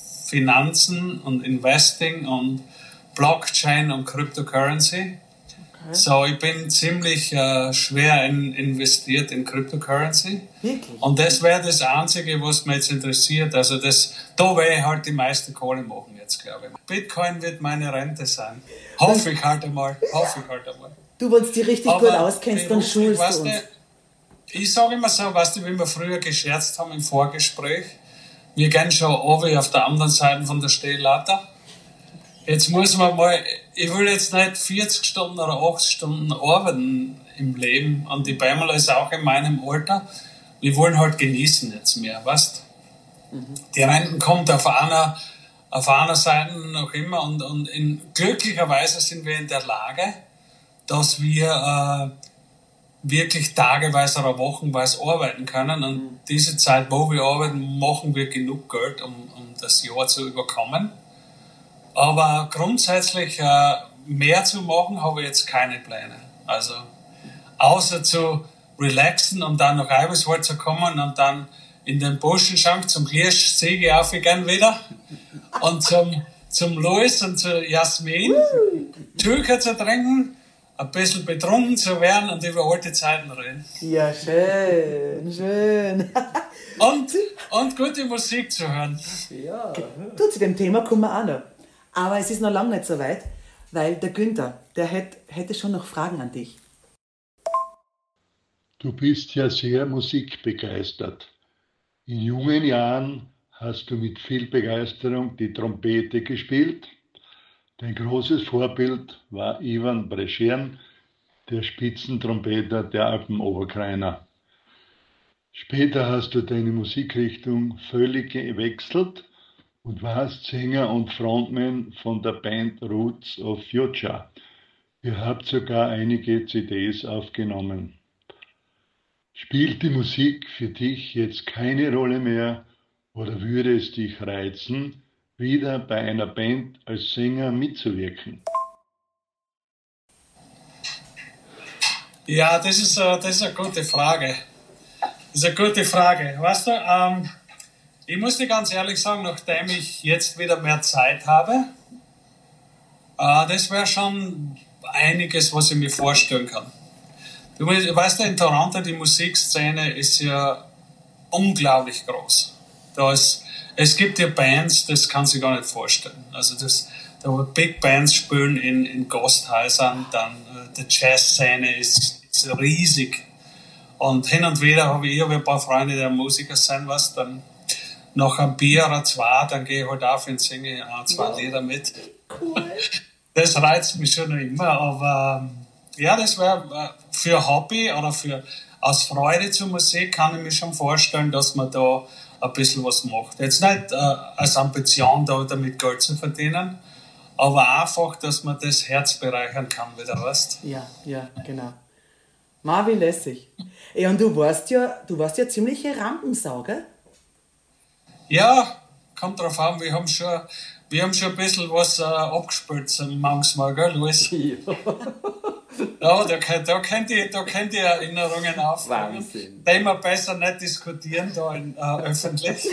Finanzen und Investing und Blockchain und Cryptocurrency. So, ich bin ziemlich schwer investiert in Cryptocurrency. Wirklich? Und das wäre das Einzige, was mich jetzt interessiert. Also da werde ich halt die meiste Kohle machen jetzt, glaube ich. Bitcoin wird meine Rente sein. Hoffe ich halt einmal. Du, wenn du dich richtig gut auskennst, dann schulst du uns. Ich sage immer so, weißt du, wie wir früher gescherzt haben im Vorgespräch, wir gehen schon auf der anderen Seite von der Stehleiter. Jetzt muss man mal, ich will jetzt nicht 40 Stunden oder 80 Stunden arbeiten im Leben, und die Pamela ist auch in meinem Alter. Wir wollen halt genießen jetzt mehr, weißt du? Die Renten kommt auf einer Seite noch immer, und glücklicherweise sind wir in der Lage, dass wir wirklich tageweise oder wochenweise arbeiten können, und diese Zeit, wo wir arbeiten, machen wir genug Geld, um das Jahr zu überkommen. Aber grundsätzlich mehr zu machen, habe ich jetzt keine Pläne. Also außer zu relaxen und dann nach Eibiswald zu kommen und dann in den Burschenschank zum Klirschsäge aufgehen wieder und zum Louis und zu Jasmin Tücher zu trinken, ein bisschen betrunken zu werden und über alte Zeiten reden. Ja, schön. Und gute Musik zu hören. Ja. Du, zu dem Thema kommen wir auch noch. Aber es ist noch lange nicht so weit, weil der Günther, der hätte schon noch Fragen an dich. Du bist ja sehr musikbegeistert. In jungen Jahren hast du mit viel Begeisterung die Trompete gespielt. Dein großes Vorbild war Ivan Breschern, der Spitzentrompeter der Alpenoberkrainer. Später hast du deine Musikrichtung völlig gewechselt und warst Sänger und Frontman von der Band Roots of Future. Ihr habt sogar einige CDs aufgenommen. Spielt die Musik für dich jetzt keine Rolle mehr oder würde es dich reizen, wieder bei einer Band als Sänger mitzuwirken? Ja, das ist eine gute Frage. Weißt du, ich muss dir ganz ehrlich sagen, nachdem ich jetzt wieder mehr Zeit habe, das wäre schon einiges, was ich mir vorstellen kann. Du weißt ja, in Toronto, die Musikszene ist ja unglaublich groß. Es gibt ja Bands, das kann sich gar nicht vorstellen. Also da wo Big Bands spielen in Gasthäusern, dann die Jazzszene ist riesig. Und hin und wieder habe ich ein paar Freunde, die Musiker sind, dann nach einem Bier oder zwei, dann gehe ich halt auf und singe zwei Lieder mit. Cool. Das reizt mich schon noch immer, aber ja, das wäre für Hobby oder aus Freude zur Musik kann ich mir schon vorstellen, dass man da ein bisschen was macht. Jetzt nicht als Ambition, damit Geld zu verdienen, aber einfach, dass man das Herz bereichern kann wieder, weißt? Ja, genau. Marvin lässig. Ey, und du warst ja ziemliche Rampensau, gell? Ja, kommt drauf an, wir haben schon ein bisschen was abgespielt manchmal, gell, Luis? Ja, da könnt ihr Erinnerungen auffangen. Wahnsinn. Da wir besser nicht diskutieren da öffentlich.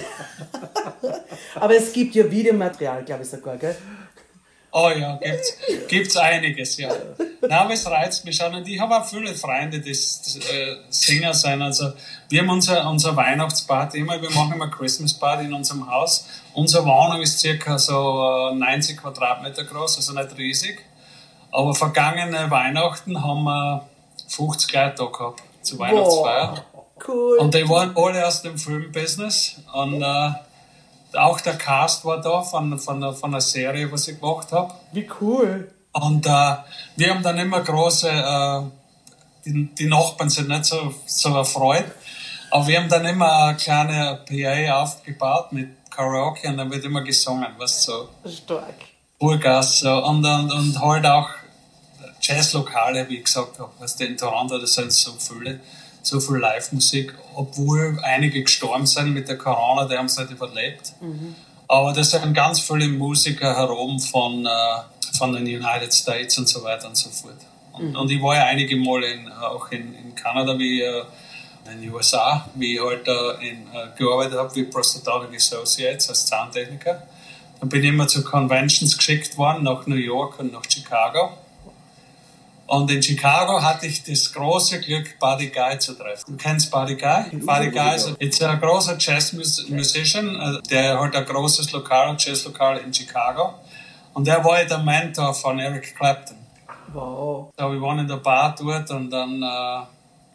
Aber es gibt ja Videomaterial, glaube ich sogar, gell? Oh ja, gibt's einiges, ja. Nein, aber es reizt mich schon. Und ich habe auch viele Freunde, die Sänger sind. Also, wir haben unser Weihnachtsparty immer, wir machen immer Christmas Party in unserem Haus. Unsere Wohnung ist circa so 90 Quadratmeter groß, also nicht riesig. Aber vergangene Weihnachten haben wir 50 Leute da gehabt, zur Weihnachtsfeier. Cool. Und die waren alle aus dem Filmbusiness. Und auch der Cast war da von einer Serie, was ich gemacht habe. Wie cool. Und wir haben dann immer große, die Nachbarn sind nicht so erfreut, aber wir haben dann immer eine kleine PA aufgebaut mit Karaoke und dann wird immer gesungen, was so. Stark. Burgas so, und halt auch Jazzlokale, wie ich gesagt habe, weißt du, in Toronto, das sind so viel Live-Musik, obwohl einige gestorben sind mit der Corona, die haben es nicht überlebt. Aber das sind ganz viele Musiker herum von den United States und so weiter und so fort. Und ich war ja einige Male auch in Kanada, wie in den USA, wie ich halt gearbeitet habe wie Prosthodontic Associates als Zahntechniker. Dann bin ich immer zu Conventions geschickt worden, nach New York und nach Chicago. Und in Chicago hatte ich das große Glück, Buddy Guy zu treffen. Du kennst Buddy Guy? Buddy Guy ist ein großer Jazz-Musician, der hat ein großes Jazz-Lokal in Chicago. Und der war der Mentor von Eric Clapton. Wow. So, wir waren in der Bar dort und dann... war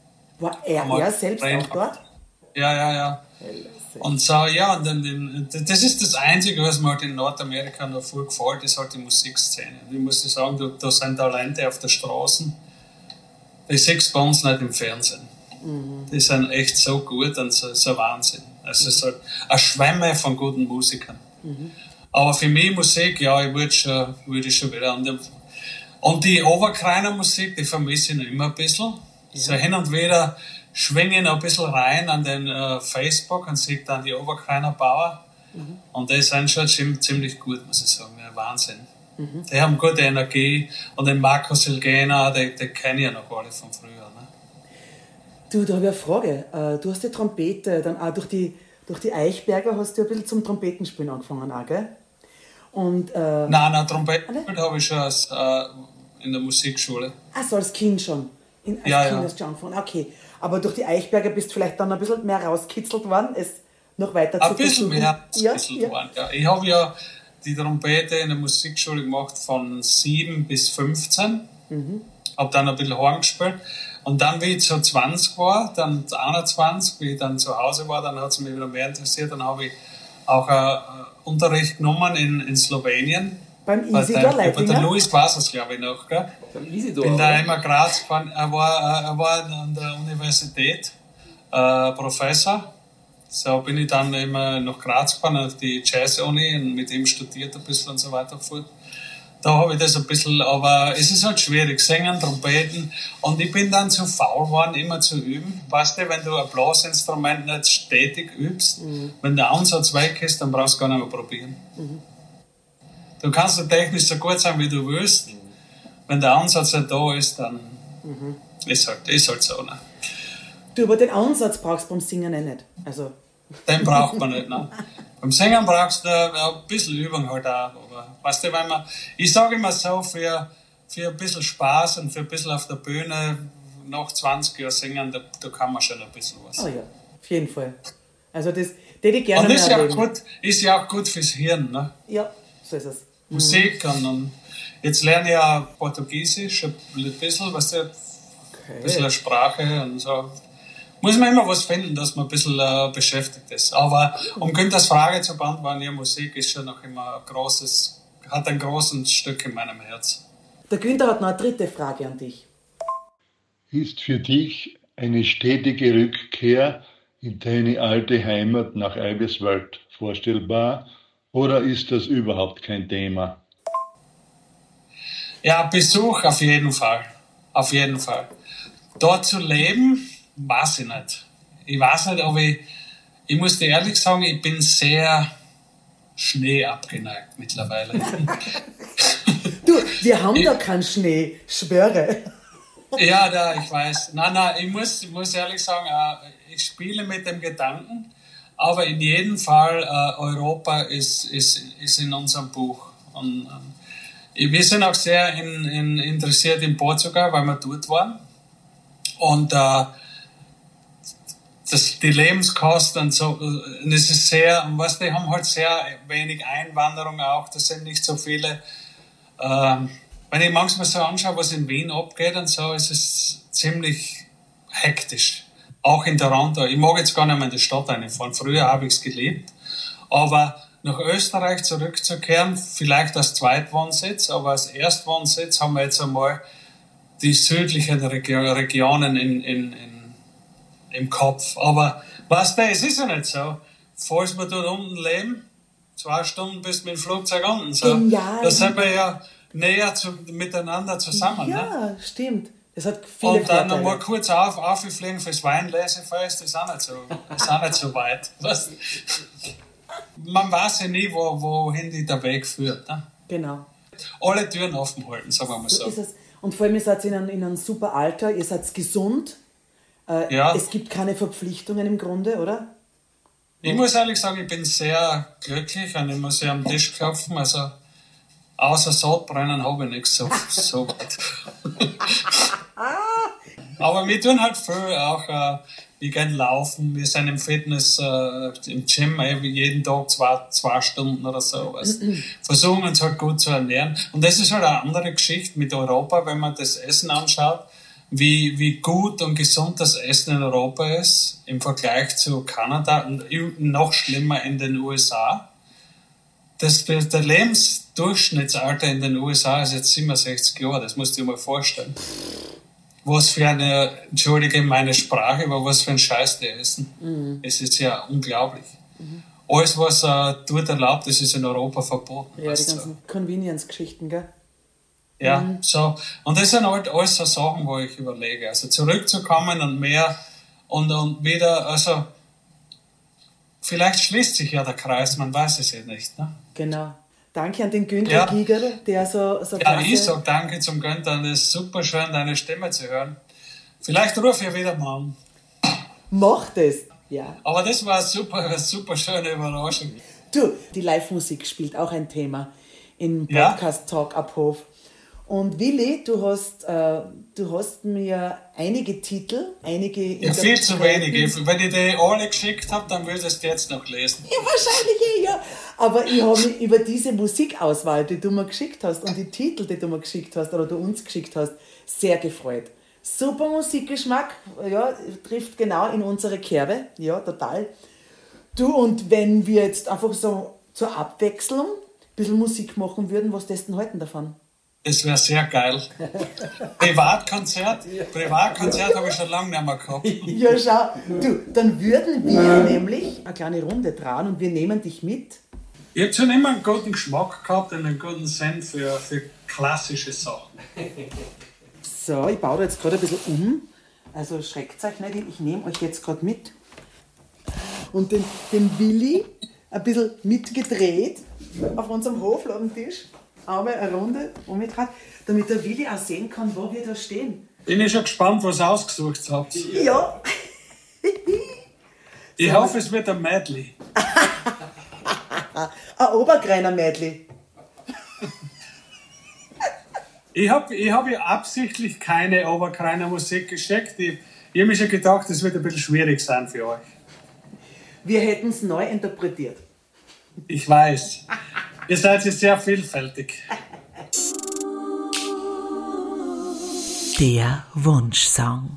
er selbst auch dort? Ja. Und so, ja, und dann, das ist das Einzige, was mir halt in Nordamerika noch voll gefällt, ist halt die Musikszene. Und ich muss sagen, da sind Talente auf der Straße, die siehst du bei uns nicht im Fernsehen. Die sind echt so gut und so Wahnsinn. Es ist halt eine Schwemme von guten Musikern. Aber für mich Musik, ja, ich würde schon wieder und die Oberkreiner Musik, die vermisse ich noch immer ein bisschen. So hin und wieder schwinge ich noch ein bisschen rein an den Facebook und sehe dann die Oberkreiner Bauer. Und die sind schon ziemlich gut, muss ich sagen. Ja, Wahnsinn. Die haben gute Energie. Und den Marco Silgena, die kenne ich ja noch alle von früher. Ne? Du, da habe ich eine Frage. Du hast die Trompete dann auch durch die Eichberger hast du ein bisschen zum Trompetenspielen angefangen, auch, gell? Und, Nein, Trompeten habe ich schon in der Musikschule. Ach so, als Kind schon. Kind hast du schon angefangen. Okay. Aber durch die Eichberger bist du vielleicht dann ein bisschen mehr rauskitzelt worden, es noch weiter zu versuchen. Ein bisschen mehr kitzelt worden, ja. Ich habe ja die Trompete in der Musikschule gemacht von 7 bis 15. Habe dann ein bisschen Horn gespielt. Und dann, wie ich so 20 war, dann 21, wie ich dann zu Hause war, dann hat es mich wieder mehr interessiert. Dann habe ich auch Unterricht genommen in Slowenien. Beim Isidor Leitinger? Der Luis weiß es, glaube ich, noch. Gell? Beim Isidor. Bin da immer Graz gefahren. Er war an der Universität Professor. So bin ich dann immer nach Graz gefahren, auf die Jazz-Uni und mit ihm studiert ein bisschen und so weiter fort. Da habe ich das ein bisschen, aber es ist halt schwierig, Singen, Trompeten. Und ich bin dann zu faul geworden, immer zu üben. Weißt du, wenn du ein Blasinstrument nicht stetig übst, wenn der Ansatz weg ist, dann brauchst du gar nicht mehr probieren. Du kannst technisch so gut sein, wie du willst. Wenn der Ansatz nicht da ist, dann ist halt so. Ne? Du, aber den Ansatz brauchst du beim Singen nicht. Also. Den braucht man nicht. Ne? Beim Singen brauchst du ein bisschen Übung halt auch. Aber, weißt du, ich sage immer so, für ein bisschen Spaß und für ein bisschen auf der Bühne nach 20 Jahren singen, da kann man schon ein bisschen was. Oh ja, auf jeden Fall. Also das hätte ich gerne und ist ja auch gut fürs Hirn. Ne? Ja, so ist es. Musik und jetzt lerne ich ja Portugiesisch ein bisschen, weißt du, ein bisschen eine Sprache und so. Muss man immer was finden, dass man ein bisschen beschäftigt ist. Aber um Günthers Frage zu beantworten, ja, Musik ist schon noch immer hat ein großes Stück in meinem Herz. Der Günther hat noch eine dritte Frage an dich. Ist für dich eine stetige Rückkehr in deine alte Heimat nach Eibiswald vorstellbar oder ist das überhaupt kein Thema? Ja, Besuch auf jeden Fall. Auf jeden Fall. Dort zu leben, weiß ich nicht. Ich weiß nicht, ob ich muss dir ehrlich sagen, ich bin sehr Schnee abgeneigt mittlerweile. Du, wir haben da keinen Schnee, schwöre. Ja, ich weiß. Nein, ich muss ehrlich sagen, ich spiele mit dem Gedanken, aber in jedem Fall Europa ist in unserem Buch. Und wir sind auch sehr interessiert in Portugal, weil wir dort waren. Und die Lebenskosten und so, und es ist sehr, weißt du, die haben halt sehr wenig Einwanderung auch, das sind nicht so viele. Wenn ich manchmal so anschaue, was in Wien abgeht und so, ist es ziemlich hektisch. Auch in Toronto. Ich mag jetzt gar nicht mehr in die Stadt reinfahren. Früher habe ich es geliebt. Aber nach Österreich zurückzukehren, vielleicht als Zweitwohnsitz, aber als Erstwohnsitz haben wir jetzt einmal die südlichen Regionen im Kopf. Aber weißt du, es ist ja nicht so. Falls wir dort unten leben, 2 Stunden bist du mit dem Flugzeug unten. So. Da sind wir ja näher miteinander zusammen. Ja, ne? Stimmt. Das hat viele und dann noch mal kurz aufgefliegen fürs Weinlesefest, das ist auch nicht so weit. Weißt? Man weiß ja nie, wohin der Weg führt. Ne? Genau. Alle Türen offen halten, sagen wir mal so. Ist es. Und vor allem, ihr seid in einem super Alter, ihr seid gesund. Ja. Es gibt keine Verpflichtungen im Grunde, oder? Ich muss ehrlich sagen, ich bin sehr glücklich und ich muss ja am Tisch klopfen. Also außer Sodbrennen habe ich nichts so weit. Aber wir tun halt viel auch, wir gehen laufen, wir sind im Fitness, im Gym jeden Tag zwei Stunden oder so. Versuchen uns halt gut zu ernähren. Und das ist halt eine andere Geschichte mit Europa, wenn man das Essen anschaut, wie gut und gesund das Essen in Europa ist im Vergleich zu Kanada und noch schlimmer in den USA. Der Lebensdurchschnittsalter in den USA ist jetzt 67 Jahre, das musst du dir mal vorstellen. Was für eine, entschuldige meine Sprache, aber was für ein Scheiß die essen. Es ist ja unglaublich. Alles, was dort erlaubt ist, ist in Europa verboten. Ja, die ganzen Convenience-Geschichten, gell? Ja, so. Und das sind halt alles so Sachen, wo ich überlege. Also zurückzukommen und mehr und wieder, also vielleicht schließt sich ja der Kreis, man weiß es ja nicht. Ne? Genau. Danke an den Günther Gigerl, der so ja, ich sag danke zum Günther, das ist super schön, deine Stimme zu hören. Vielleicht rufe ich wieder mal an. Mach das, ja. Aber das war eine super schöne Überraschung. Du, die Live-Musik spielt auch ein Thema im Podcast Talk ab Hof. Und Willi, du hast mir einige Titel, einige ja, viel zu wenig. Wenn ich die alle geschickt habe, dann würdest du jetzt noch lesen. Ja, wahrscheinlich ja. Aber ich habe mich über diese Musikauswahl, die du mir geschickt hast und die Titel, die du mir geschickt hast oder du uns geschickt hast, sehr gefreut. Super Musikgeschmack, ja, trifft genau in unsere Kerbe, ja, total. Du, und wenn wir jetzt einfach so zur Abwechslung ein bisschen Musik machen würden, was tätest du denn halten davon? Das wäre sehr geil. Privatkonzert habe ich schon lange nicht mehr gehabt. Ja, schau, du, dann würden wir nämlich eine kleine Runde drehen und wir nehmen dich mit. Ich habe schon immer einen guten Geschmack gehabt und einen guten Sinn für klassische Sachen. So, ich baue da jetzt gerade ein bisschen um. Also schreckt euch nicht, ich nehme euch jetzt gerade mit. Und den Willi ein bisschen mitgedreht auf unserem Hofladentisch. Einmal eine Runde umgedreht, damit der Willi auch sehen kann, wo wir da stehen. Bin ich schon gespannt, was ihr ausgesucht habt. Ja. Ich hoffe, es wird ein Medley. Ein Obergreiner Medley. Ich hab ja absichtlich keine Obergreiner Musik geschickt. Ich habe mir schon gedacht, das wird ein bisschen schwierig sein für euch. Wir hätten es neu interpretiert. Ich weiß. Ihr seid jetzt sehr vielfältig. Der Wunschsong.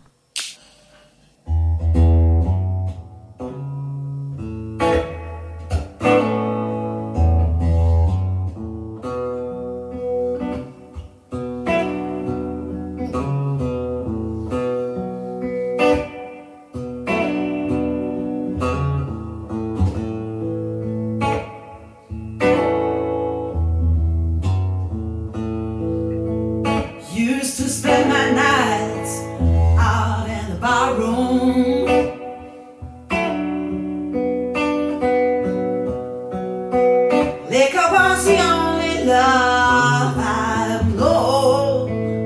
Used to spend my nights out in the barroom. Liquor was the only love I've known.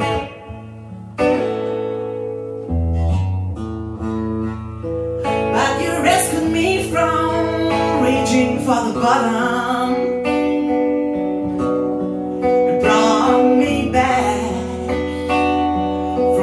But you rescued me from reaching for the bottom and brought me back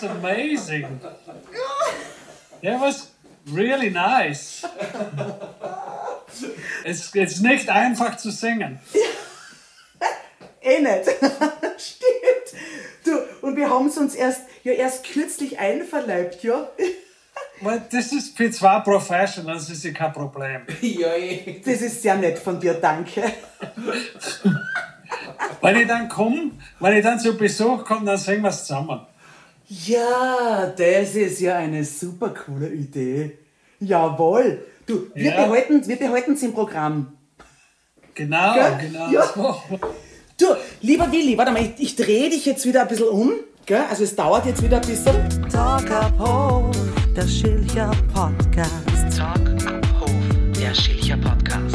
was amazing. That was really nice. Es ist nicht einfach zu singen. Nicht. Stimmt. Du, und wir haben es uns erst kürzlich einverleibt, ja? Well, das ist für zwei Professionals, das ist ja kein Problem. Ja, Das ist sehr nett von dir, danke. Wenn ich dann zu Besuch komme, dann singen wir es zusammen. Ja, das ist ja eine super coole Idee. Jawohl. Du, wir Ja. behalten es im Programm. Genau, Gell? genau. Ja. Das machen wir. Du, lieber Willi, warte mal, ich drehe dich jetzt wieder ein bisschen um. Gell? Also es dauert jetzt wieder ein bisschen. Talk ab Hof, der Schilcher Podcast. Talk ab Hof, der Schilcher Podcast.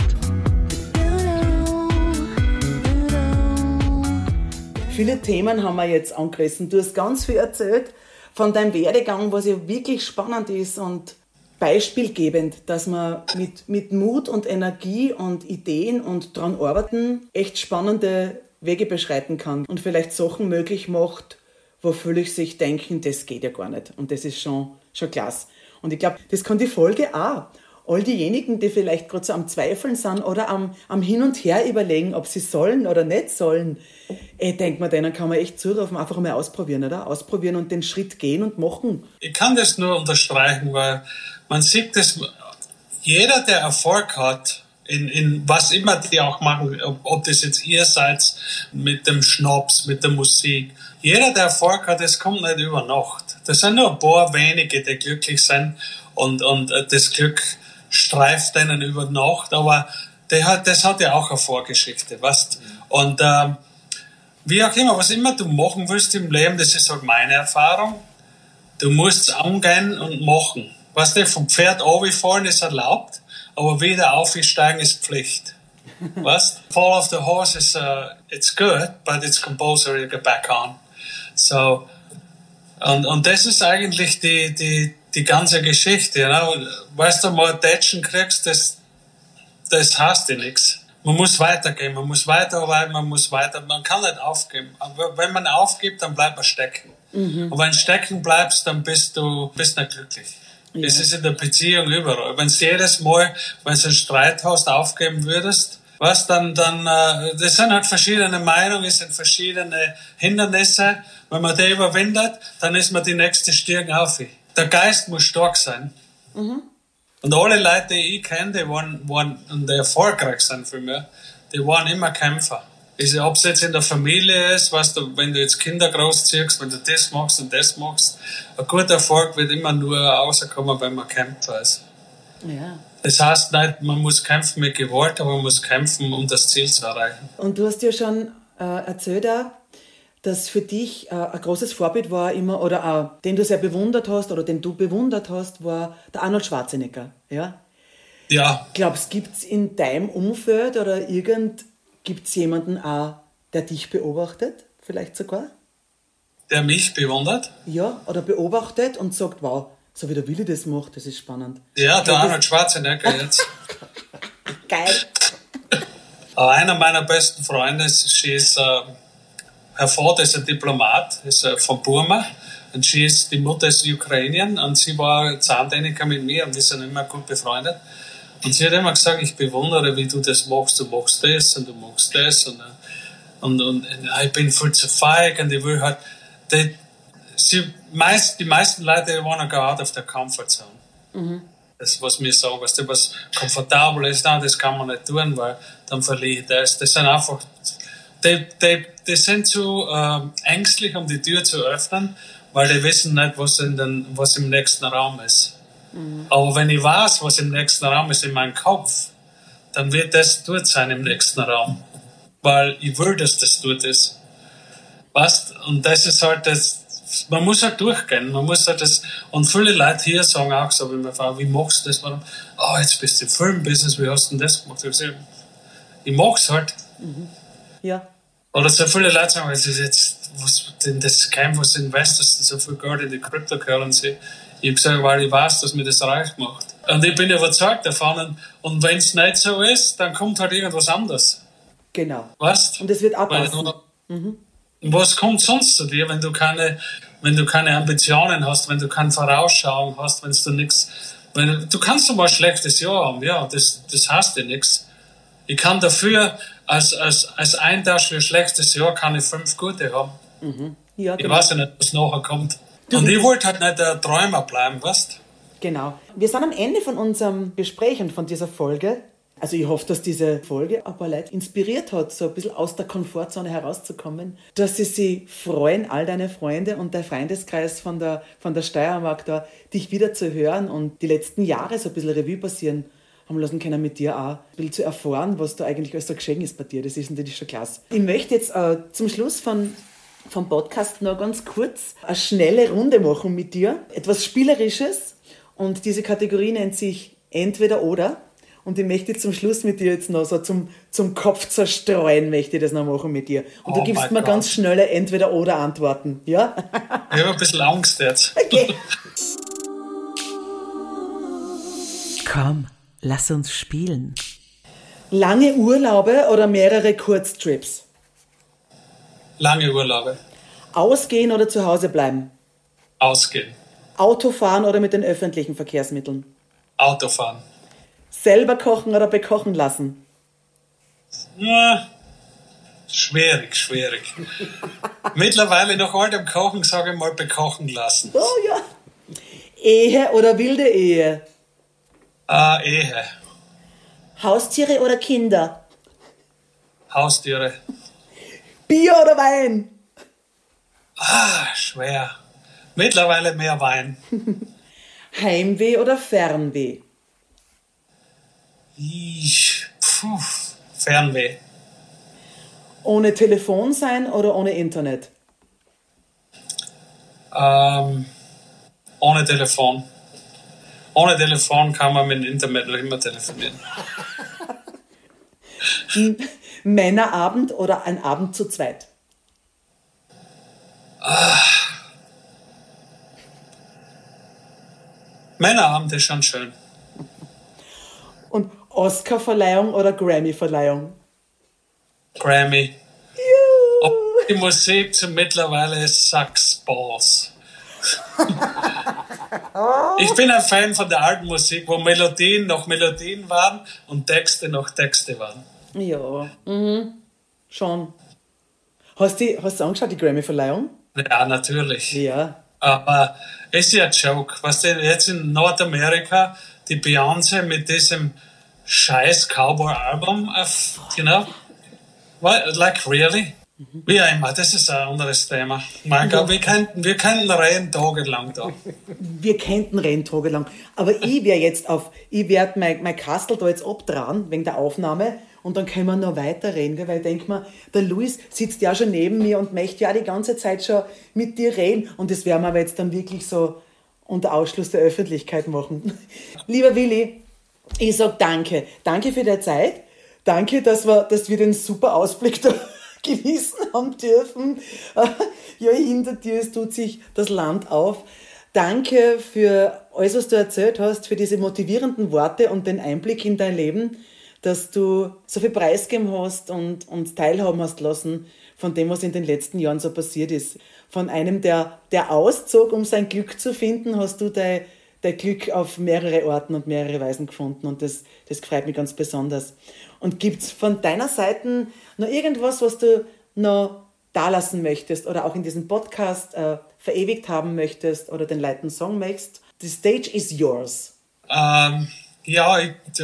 Viele Themen haben wir jetzt angerissen. Du hast ganz viel erzählt von deinem Werdegang, was ja wirklich spannend ist und beispielgebend, dass man mit Mut und Energie und Ideen und dran arbeiten echt spannende Wege beschreiten kann und vielleicht Sachen möglich macht, wo viele sich denken, das geht ja gar nicht. Und das ist schon klasse. Und ich glaube, das kann die Folge auch. All diejenigen, die vielleicht gerade so am Zweifeln sind oder am Hin und Her überlegen, ob sie sollen oder nicht sollen, ich denke mir, denen kann man echt zurufen, einfach mal ausprobieren, oder? Ausprobieren und den Schritt gehen und machen. Ich kann das nur unterstreichen, weil man sieht, dass jeder, der Erfolg hat, in was immer die auch machen, ob das jetzt ihr seid mit dem Schnaps, mit der Musik, jeder, der Erfolg hat, das kommt nicht über Nacht. Das sind nur ein paar wenige, die glücklich sind und das Glück streift denen über Nacht, aber das hat ja auch eine Vorgeschichte, weißt? Und wie auch immer, was immer du machen willst im Leben, das ist halt meine Erfahrung, du musst angehen und machen. Weißt du, vom Pferd runterfallen ist erlaubt, aber wieder aufsteigen ist Pflicht. Weißt? Fall off the horse is it's good, but it's compulsory to get back on. So, und das ist eigentlich die ganze Geschichte. You know? Weißt du, mal Tätschen kriegst, das heißt ja nichts. Man muss weitergehen, man muss weiterarbeiten, man kann nicht aufgeben. Aber wenn man aufgibt, dann bleibt man stecken. Und wenn du stecken bleibst, dann bist du nicht glücklich. Ja. Das ist in der Beziehung überall. Wenn du jedes Mal, wenn du einen Streit hast, aufgeben würdest, was, dann das sind halt verschiedene Meinungen, es sind verschiedene Hindernisse. Wenn man die überwindet, dann ist man die nächste Stirn auf. Der Geist muss stark sein. Und alle Leute, die ich kenne, die waren und die erfolgreich sind für mich, die waren immer Kämpfer. Ob es jetzt in der Familie ist, weißt du, wenn du jetzt Kinder großziehst, wenn du das machst und das machst, ein guter Erfolg wird immer nur rauskommen, wenn man Kämpfer ist. Ja. Das heißt nicht, man muss kämpfen mit Gewalt, aber man muss kämpfen, um das Ziel zu erreichen. Und du hast ja schon erzählt auch, dass für dich ein großes Vorbild war immer, oder auch, den du sehr bewundert hast, oder den du bewundert hast, war der Arnold Schwarzenegger. Ja? Ja. Glaubst du, gibt es in deinem Umfeld oder gibt es jemanden auch, der dich beobachtet, vielleicht sogar? Der mich bewundert? Ja, oder beobachtet und sagt, wow, so wie der Willi das macht, das ist spannend. Ja, der Arnold Schwarzenegger jetzt. Geil. Einer meiner besten Freunde, her Vater ist ein Diplomat, ist von Burma, und die Mutter ist Ukrainerin, und sie war Zahntechniker mit mir, und wir sind immer gut befreundet. Und sie hat immer gesagt, ich bewundere, wie du das machst, du machst das und du machst das, und ich bin viel zu feig, und ich will halt, die meisten Leute wanna go out of their comfort zone. Das, was wir sagen, was komfortabel ist, nein, das kann man nicht tun, weil dann verliere ich das. Das sind einfach, die sind zu ängstlich, um die Tür zu öffnen, weil die wissen nicht, was im nächsten Raum ist. Aber wenn ich weiß, was im nächsten Raum ist in meinem Kopf, dann wird das dort sein im nächsten Raum. Weil ich will, dass das dort ist. Weißt? Und das ist halt das, man muss halt durchgehen, man muss halt das, und viele Leute hier sagen auch so, wie meine Frau, wie machst du das? Warum? Oh, jetzt bist du im Filmbusiness, wie hast du denn das gemacht? Ich mach's halt. Ja. Oder so viele Leute sagen, es ist jetzt, das Geheim, was investest, so viel Geld in die Cryptocurrency. Ich habe gesagt, weil ich weiß, dass mir das reich macht. Und ich bin überzeugt davon, und wenn es nicht so ist, dann kommt halt irgendwas anderes. Genau. Weißt? Und es wird abpassen. Was kommt sonst zu dir, wenn du keine Ambitionen hast, wenn du keine Vorausschauung hast, wenn du nichts, du kannst mal ein schlechtes Jahr haben, ja, das heißt ja nichts. Ich kann dafür, als Eintausch für ein schlechtes Jahr, kann ich 5 gute haben. Ja, genau. Ich weiß ja nicht, was nachher kommt. Und ich wollte halt nicht der Träumer bleiben, weißt? Genau. Wir sind am Ende von unserem Gespräch und von dieser Folge. Also ich hoffe, dass diese Folge ein paar Leute inspiriert hat, so ein bisschen aus der Komfortzone herauszukommen, dass sie sich freuen, all deine Freunde und der Freundeskreis von der Steiermark da, dich wieder zu hören und die letzten Jahre so ein bisschen Revue passieren haben lassen können mit dir auch, ein bisschen zu erfahren, was da eigentlich alles so geschehen ist bei dir. Das ist natürlich schon klasse. Ich möchte jetzt zum Schluss vom Podcast noch ganz kurz eine schnelle Runde machen mit dir. Etwas Spielerisches und diese Kategorie nennt sich Entweder oder. Und ich möchte zum Schluss mit dir jetzt noch so zum Kopf zerstreuen, möchte ich das noch machen mit dir. Und du gibst mir ganz schnelle Entweder-oder-Antworten, ja? Ich habe ein bisschen Angst jetzt. Okay. Komm, lass uns spielen. Lange Urlaube oder mehrere Kurztrips? Lange Urlaube. Ausgehen oder zu Hause bleiben? Ausgehen. Autofahren oder mit den öffentlichen Verkehrsmitteln? Autofahren. Selber kochen oder bekochen lassen? Ja, schwierig. Mittlerweile nach all dem Kochen sage ich mal bekochen lassen. Oh ja. Ehe oder wilde Ehe? Ehe. Haustiere oder Kinder? Haustiere. Bier oder Wein? Schwer. Mittlerweile mehr Wein. Heimweh oder Fernweh? Fernweh. Ohne Telefon sein oder ohne Internet? Ohne Telefon. Ohne Telefon kann man mit dem Internet noch immer telefonieren. Männerabend oder ein Abend zu zweit? Männerabend ist schon schön. Und Oscar-Verleihung oder Grammy-Verleihung? Grammy. Ob die Musik zu mittlerweile sucks balls. Ich bin ein Fan von der alten Musik, wo Melodien noch Melodien waren und Texte noch Texte waren. Ja, schon. Hast du angeschaut, die Grammy-Verleihung? Ja, natürlich. Ja. Aber es ist ja ein Joke. Was denn jetzt in Nordamerika die Beyoncé mit diesem scheiß Cowboy-Album, like really? Wie immer, das ist ein anderes Thema. Mein Gott, wir könnten reden tagelang da. Wir könnten reden tagelang. Aber ich werde mein Kastel da jetzt abdrehen, wegen der Aufnahme, und dann können wir noch weiter reden, gell? Weil ich denke mir, der Luis sitzt ja schon neben mir und möchte ja die ganze Zeit schon mit dir reden. Und das werden wir aber jetzt dann wirklich so unter Ausschluss der Öffentlichkeit machen. Lieber Willi, ich sag danke. Danke für die Zeit. Danke, dass wir den super Ausblick da genießen haben dürfen. Ja, hinter dir, es tut sich das Land auf. Danke für alles, was du erzählt hast, für diese motivierenden Worte und den Einblick in dein Leben, dass du so viel preisgegeben hast und uns teilhaben hast lassen von dem, was in den letzten Jahren so passiert ist. Von einem, der auszog, um sein Glück zu finden, hast du dein Glück auf mehrere Orten und mehrere Weisen gefunden, und das freut mich ganz besonders. Und gibt's von deiner Seite noch irgendwas, was du noch dalassen möchtest oder auch in diesem Podcast verewigt haben möchtest oder den Leuten sagen möchtest? The stage is yours. Ja,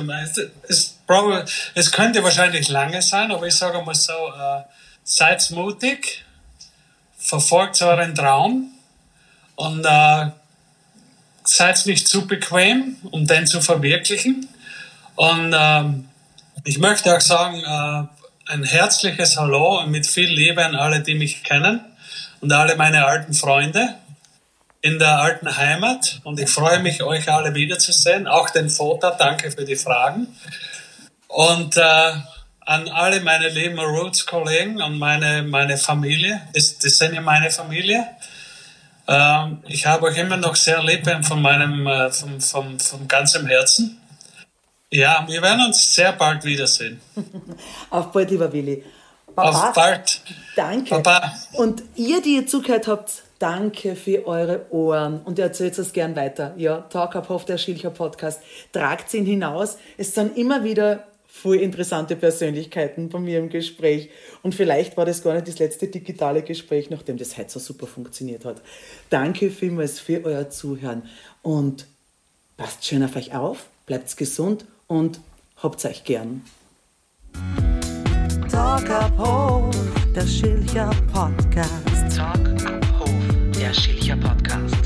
es könnte wahrscheinlich lange sein, aber ich sage mal so, seid mutig, verfolgt euren Traum und seid nicht zu bequem, um den zu verwirklichen. Und ich möchte auch sagen, ein herzliches Hallo mit viel Liebe an alle, die mich kennen und alle meine alten Freunde in der alten Heimat. Und ich freue mich, euch alle wiederzusehen. Auch den Vater, danke für die Fragen. Und an alle meine lieben Roots-Kollegen und meine Familie, das sind ja meine Familie. Ich habe euch immer noch sehr lieb von ganzem Herzen. Ja, wir werden uns sehr bald wiedersehen. Auf bald, lieber Willi. Baba. Auf bald. Danke. Baba. Und ihr zugehört habt, danke für eure Ohren und erzählt es gern weiter. Ja, Talk Up Hof, der Schilcher Podcast. Tragt ihn hinaus. Es sind immer wieder voll interessante Persönlichkeiten bei mir im Gespräch. Und vielleicht war das gar nicht das letzte digitale Gespräch, nachdem das heute so super funktioniert hat. Danke vielmals für euer Zuhören und passt schön auf euch auf, bleibt gesund und habt's euch gern. Talk Up Hof, der Schilcher Podcast. Talk Up Hof, der Schilcher Podcast.